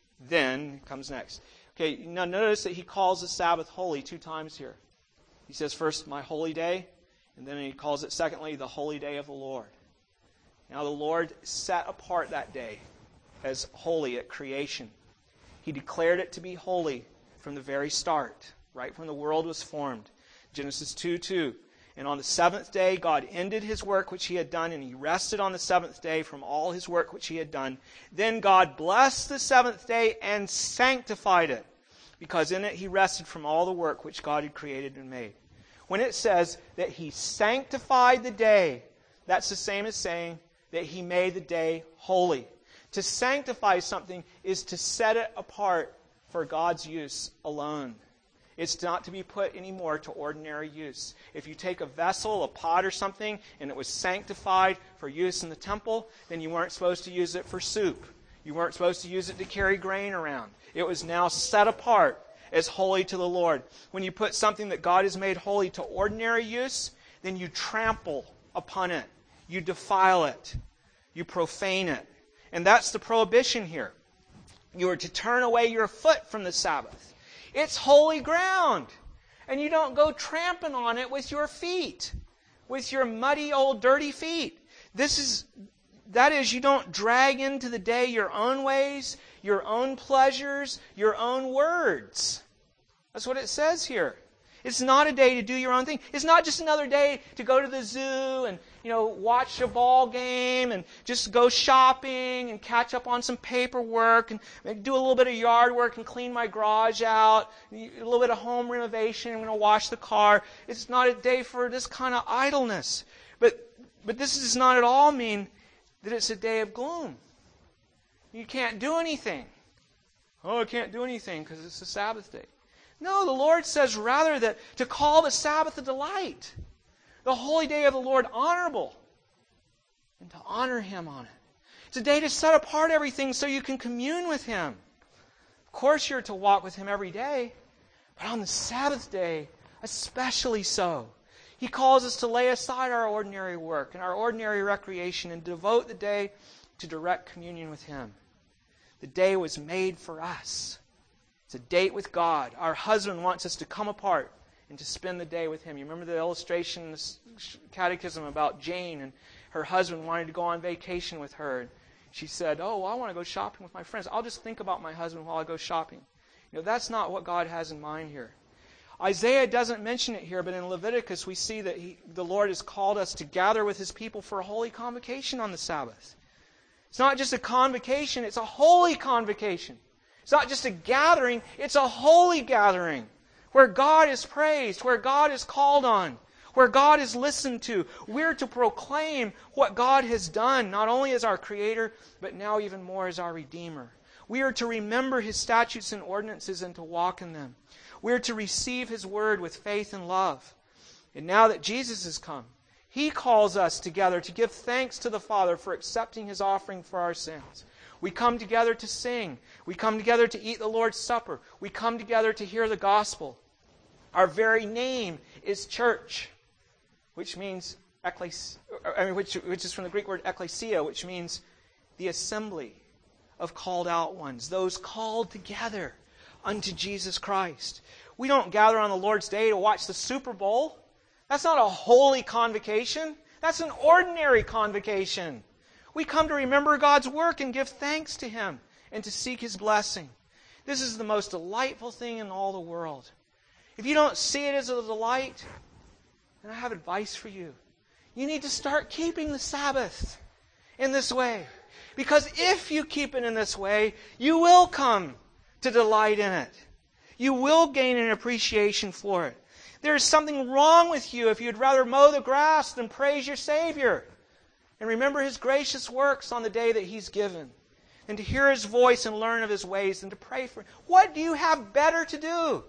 then, comes next. Okay, now notice that He calls the Sabbath holy two times here. He says first, my holy day, and then He calls it secondly, the holy day of the Lord. Now the Lord set apart that day as holy at creation. He declared it to be holy from the very start, right when the world was formed. Genesis two two. And on the seventh day, God ended His work which He had done, and He rested on the seventh day from all His work which He had done. Then God blessed the seventh day and sanctified it, because in it He rested from all the work which God had created and made. When it says that He sanctified the day, that's the same as saying that He made the day holy. To sanctify something is to set it apart for God's use alone. It's not to be put anymore to ordinary use. If you take a vessel, a pot or something, and it was sanctified for use in the temple, then you weren't supposed to use it for soup. You weren't supposed to use it to carry grain around. It was now set apart as holy to the Lord. When you put something that God has made holy to ordinary use, then you trample upon it. You defile it. You profane it. And that's the prohibition here. You are to turn away your foot from the Sabbath. It's holy ground. And you don't go tramping on it with your feet, with your muddy old dirty feet. This is, that is, you don't drag into the day your own ways, your own pleasures, your own words. That's what it says here. It's not a day to do your own thing. It's not just another day to go to the zoo and, you know, watch a ball game and just go shopping and catch up on some paperwork and do a little bit of yard work and clean my garage out, a little bit of home renovation. I'm going to wash the car. It's not a day for this kind of idleness. But but this does not at all mean that it's a day of gloom. You can't do anything. Oh, I can't do anything because it's a Sabbath day. No, the Lord says rather that to call the Sabbath a delight, the holy day of the Lord honorable, and to honor Him on it. It's a day to set apart everything so you can commune with Him. Of course you're to walk with Him every day, but on the Sabbath day, especially so. He calls us to lay aside our ordinary work and our ordinary recreation and devote the day to direct communion with Him. The day was made for us. It's a date with God. Our husband wants us to come apart and to spend the day with Him. You remember the illustration in the catechism about Jane and her husband wanted to go on vacation with her. She said, oh, well, I want to go shopping with my friends. I'll just think about my husband while I go shopping. You know, that's not what God has in mind here. Isaiah doesn't mention it here, but in Leviticus we see that he, the Lord has called us to gather with His people for a holy convocation on the Sabbath. It's not just a convocation, it's a holy convocation. It's not just a gathering, it's a holy gathering where God is praised, where God is called on, where God is listened to. We're to proclaim what God has done, not only as our Creator, but now even more as our Redeemer. We are to remember His statutes and ordinances and to walk in them. We are to receive His Word with faith and love. And now that Jesus has come, He calls us together to give thanks to the Father for accepting His offering for our sins. We come together to sing. We come together to eat the Lord's Supper. We come together to hear the gospel. Our very name is church, which means ecclesi- I mean, which, which is from the Greek word ekklesia, which means the assembly of called out ones, those called together unto Jesus Christ. We don't gather on the Lord's Day to watch the Super Bowl. That's not a holy convocation. That's an ordinary convocation. We come to remember God's work and give thanks to Him and to seek His blessing. This is the most delightful thing in all the world. If you don't see it as a delight, then I have advice for you. You need to start keeping the Sabbath in this way. Because if you keep it in this way, you will come to delight in it. You will gain an appreciation for it. There is something wrong with you if you'd rather mow the grass than praise your Savior and remember His gracious works on the day that He's given, and to hear His voice and learn of His ways and to pray for Him. What do you have better to do?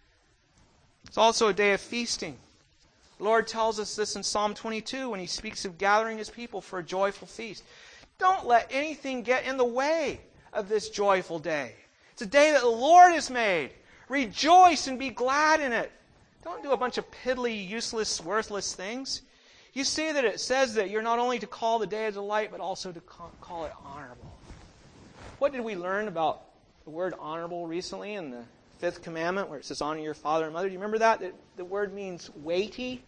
It's also a day of feasting. The Lord tells us this in Psalm twenty-two when He speaks of gathering His people for a joyful feast. Don't let anything get in the way of this joyful day. It's a day that the Lord has made. Rejoice and be glad in it. Don't do a bunch of piddly, useless, worthless things. You see that it says that you're not only to call the day a delight, but also to call it honorable. What did we learn about the word honorable recently in the fifth commandment where it says honor your father and mother? Do you remember that? That the word means weighty.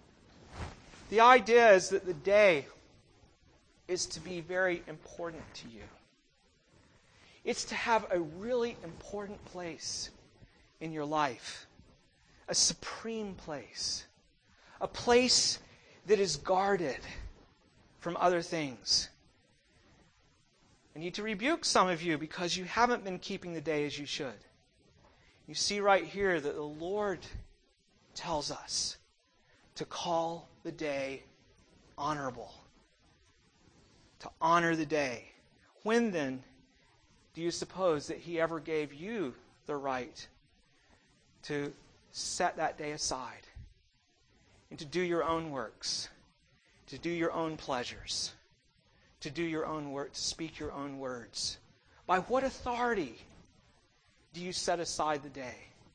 The idea is that the day is to be very important to you. It's to have a really important place in your life. A supreme place. A place that is guarded from other things. I need to rebuke some of you because you haven't been keeping the day as you should. You see right here that the Lord tells us to call the day honorable. To honor the day. When then do you suppose that He ever gave you the right to set that day aside and to do your own works, to do your own pleasures, to do your own work, to speak your own words? By what authority do you set aside the day?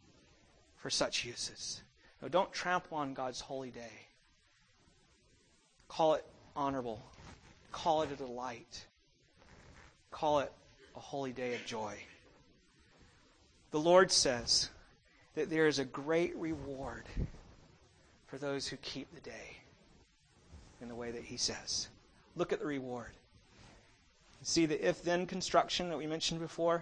for such uses. No, don't trample on God's holy day. Call it honorable. Call it a delight. Call it a holy day of joy. The Lord says that there is a great reward for those who keep the day in the way that He says. Look at the reward. See the if-then construction that we mentioned before?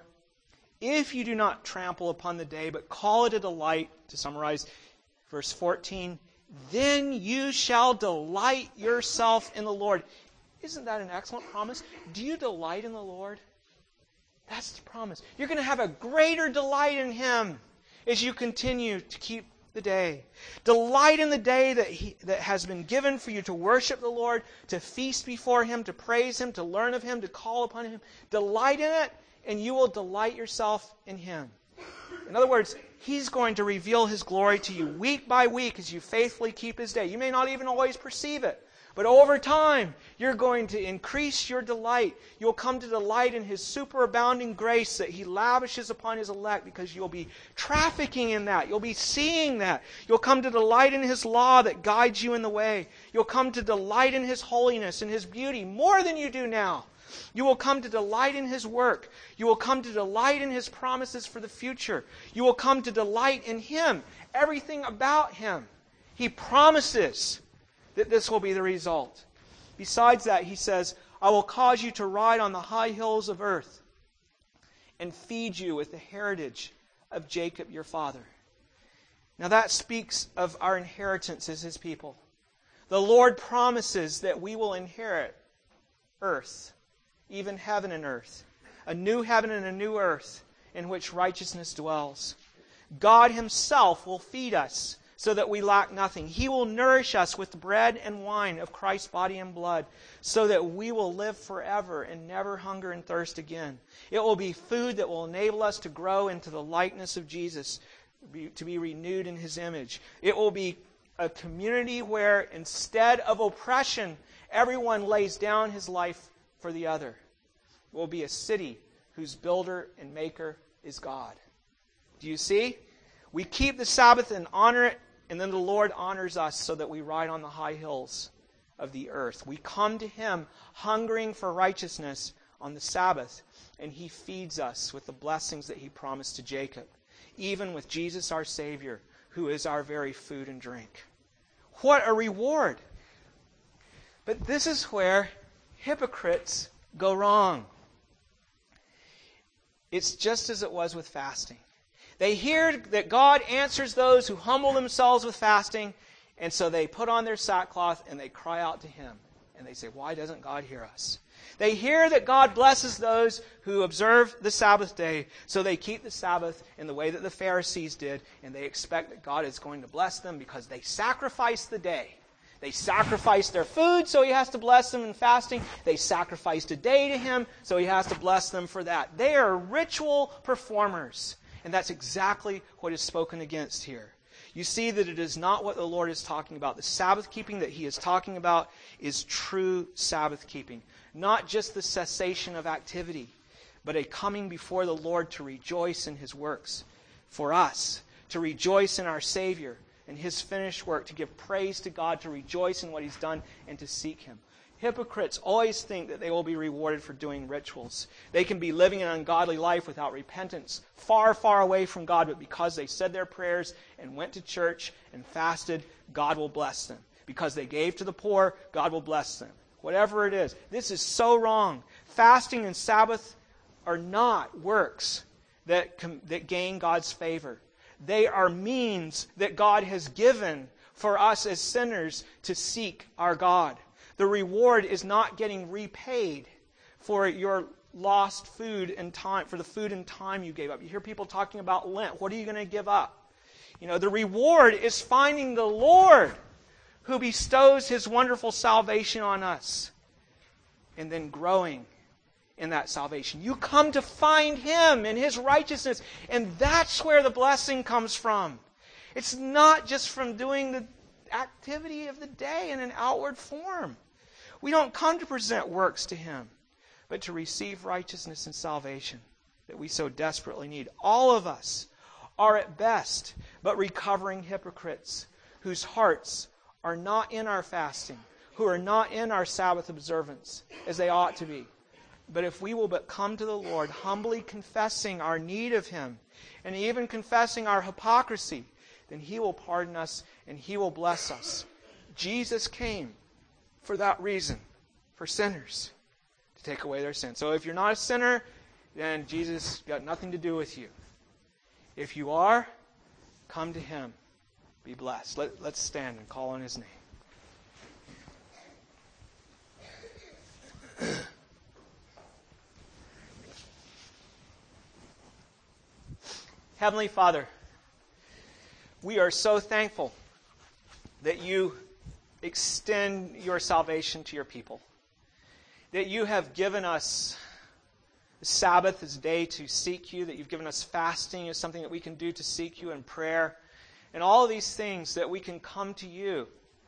If you do not trample upon the day, but call it a delight, to summarize verse fourteen, then you shall delight yourself in the Lord. Isn't that an excellent promise? Do you delight in the Lord? That's the promise. You're going to have a greater delight in Him as you continue to keep the day. Delight in the day that he, that has been given for you to worship the Lord, to feast before Him, to praise Him, to learn of Him, to call upon Him. Delight in it, and you will delight yourself in Him. In other words, He's going to reveal His glory to you week by week as you faithfully keep His day. You may not even always perceive it, but over time, you're going to increase your delight. You'll come to delight in His superabounding grace that He lavishes upon His elect, because you'll be trafficking in that. You'll be seeing that. You'll come to delight in His law that guides you in the way. You'll come to delight in His holiness and His beauty more than you do now. You will come to delight in His work. You will come to delight in His promises for the future. You will come to delight in Him, everything about Him. He promises that this will be the result. Besides that, He says, I will cause you to ride on the high hills of earth and feed you with the heritage of Jacob your father. Now that speaks of our inheritance as His people. The Lord promises that we will inherit earth, even heaven and earth, a new heaven and a new earth in which righteousness dwells. God Himself will feed us so that we lack nothing. He will nourish us with bread and wine of Christ's body and blood, so that we will live forever and never hunger and thirst again. It will be food that will enable us to grow into the likeness of Jesus, to be renewed in His image. It will be a community where instead of oppression, everyone lays down his life for the other. It will be a city whose builder and maker is God. Do you see? We keep the Sabbath and honor it, and then the Lord honors us so that we ride on the high hills of the earth. We come to Him hungering for righteousness on the Sabbath, and He feeds us with the blessings that He promised to Jacob, even with Jesus our Savior, who is our very food and drink. What a reward! But this is where hypocrites go wrong. It's just as it was with fasting. They hear that God answers those who humble themselves with fasting, and so they put on their sackcloth and they cry out to Him. And they say, why doesn't God hear us? They hear that God blesses those who observe the Sabbath day, so they keep the Sabbath in the way that the Pharisees did, and they expect that God is going to bless them because they sacrificed the day. They sacrificed their food, so He has to bless them in fasting. They sacrificed a day to Him, so He has to bless them for that. They are ritual performers. And that's exactly what is spoken against here. You see that it is not what the Lord is talking about. The Sabbath keeping that He is talking about is true Sabbath keeping. Not just the cessation of activity, but a coming before the Lord to rejoice in His works for us, to rejoice in our Savior and His finished work, to give praise to God, to rejoice in what He's done, and to seek Him. Hypocrites always think that they will be rewarded for doing rituals. They can be living an ungodly life without repentance, far, far away from God, but because they said their prayers and went to church and fasted, God will bless them. Because they gave to the poor, God will bless them. Whatever it is. This is so wrong. Fasting and Sabbath are not works that, that gain God's favor. They are means that God has given for us as sinners to seek our God. The reward is not getting repaid for your lost food and time, for the food and time you gave up. You hear people talking about Lent. What are you going to give up? You know, the reward is finding the Lord who bestows His wonderful salvation on us, and then growing in that salvation. You come to find Him and His righteousness, and that's where the blessing comes from. It's not just from doing the activity of the day in an outward form. We don't come to present works to Him, but to receive righteousness and salvation that we so desperately need. All of us are at best but recovering hypocrites whose hearts are not in our fasting, who are not in our Sabbath observance as they ought to be. But if we will but come to the Lord, humbly confessing our need of Him, and even confessing our hypocrisy, then He will pardon us and He will bless us. Jesus came for that reason, for sinners, to take away their sin. So if you're not a sinner, then Jesus got nothing to do with you. If you are, come to Him. Be blessed. Let, let's stand and call on His name. Heavenly Father, we are so thankful that you extend your salvation to your people, that you have given us the Sabbath as a day to seek you, that you've given us fasting as something that we can do to seek you, and prayer, and all of these things that we can come to you.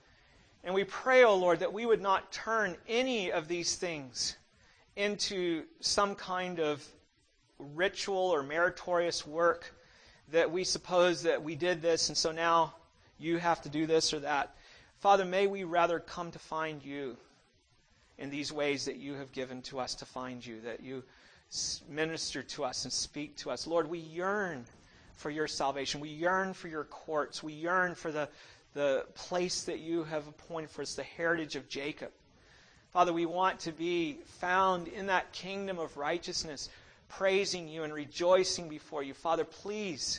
And we pray, O Lord, that we would not turn any of these things into some kind of ritual or meritorious work that we suppose that we did this and so now you have to do this or that. Father, may we rather come to find you in these ways that you have given to us to find you, that you minister to us and speak to us. Lord, we yearn for your salvation. We yearn for your courts. We yearn for the, the place that you have appointed for us, the heritage of Jacob. Father, we want to be found in that kingdom of righteousness, praising you and rejoicing before you. Father, please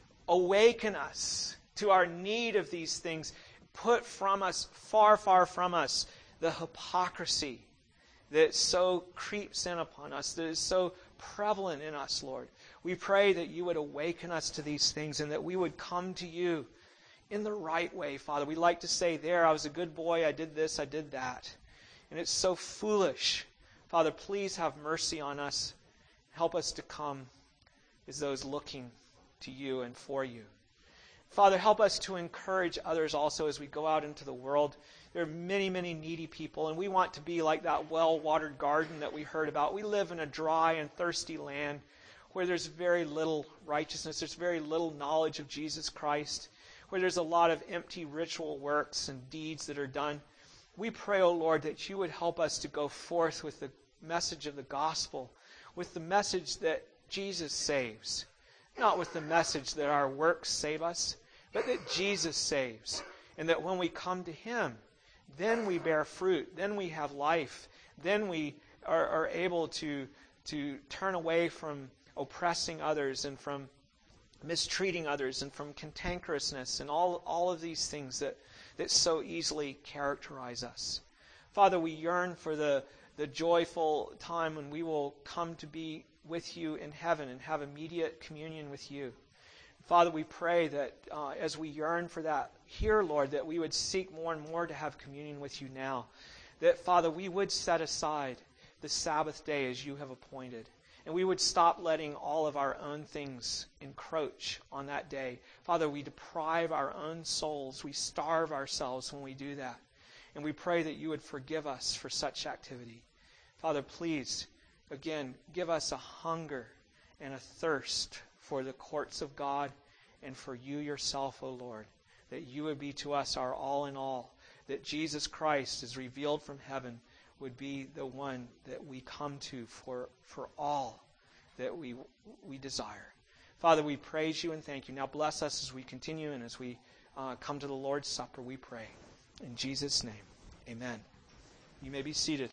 awaken us to our need of these things. Put from us, far, far from us, the hypocrisy that so creeps in upon us, that is so prevalent in us, Lord. We pray that you would awaken us to these things and that we would come to you in the right way, Father. We like to say, there, I was a good boy, I did this, I did that. And it's so foolish. Father, please have mercy on us. Help us to come as those looking to you and for you. Father, help us to encourage others also as we go out into the world. There are many, many needy people, and we want to be like that well-watered garden that we heard about. We live in a dry and thirsty land where there's very little righteousness, there's very little knowledge of Jesus Christ, where there's a lot of empty ritual works and deeds that are done. We pray, O Lord, that you would help us to go forth with the message of the gospel, with the message that Jesus saves, not with the message that our works save us, but that Jesus saves, and that when we come to Him, then we bear fruit, then we have life, then we are, are able to, to turn away from oppressing others and from mistreating others and from cantankerousness and all, all of these things that, that so easily characterize us. Father, we yearn for the the joyful time when we will come to be with you in heaven and have immediate communion with you. Father, we pray that uh, as we yearn for that here, Lord, that we would seek more and more to have communion with you now. That, Father, we would set aside the Sabbath day as you have appointed. And we would stop letting all of our own things encroach on that day. Father, we deprive our own souls. We starve ourselves when we do that. And we pray that you would forgive us for such activity. Father, please, again, give us a hunger and a thirst for the courts of God and for you yourself, O Lord, that you would be to us our all in all, that Jesus Christ, as revealed from heaven, would be the one that we come to for, for all that we, we desire. Father, we praise you and thank you. Now bless us as we continue and as we uh, come to the Lord's Supper, we pray. In Jesus' name, amen. You may be seated.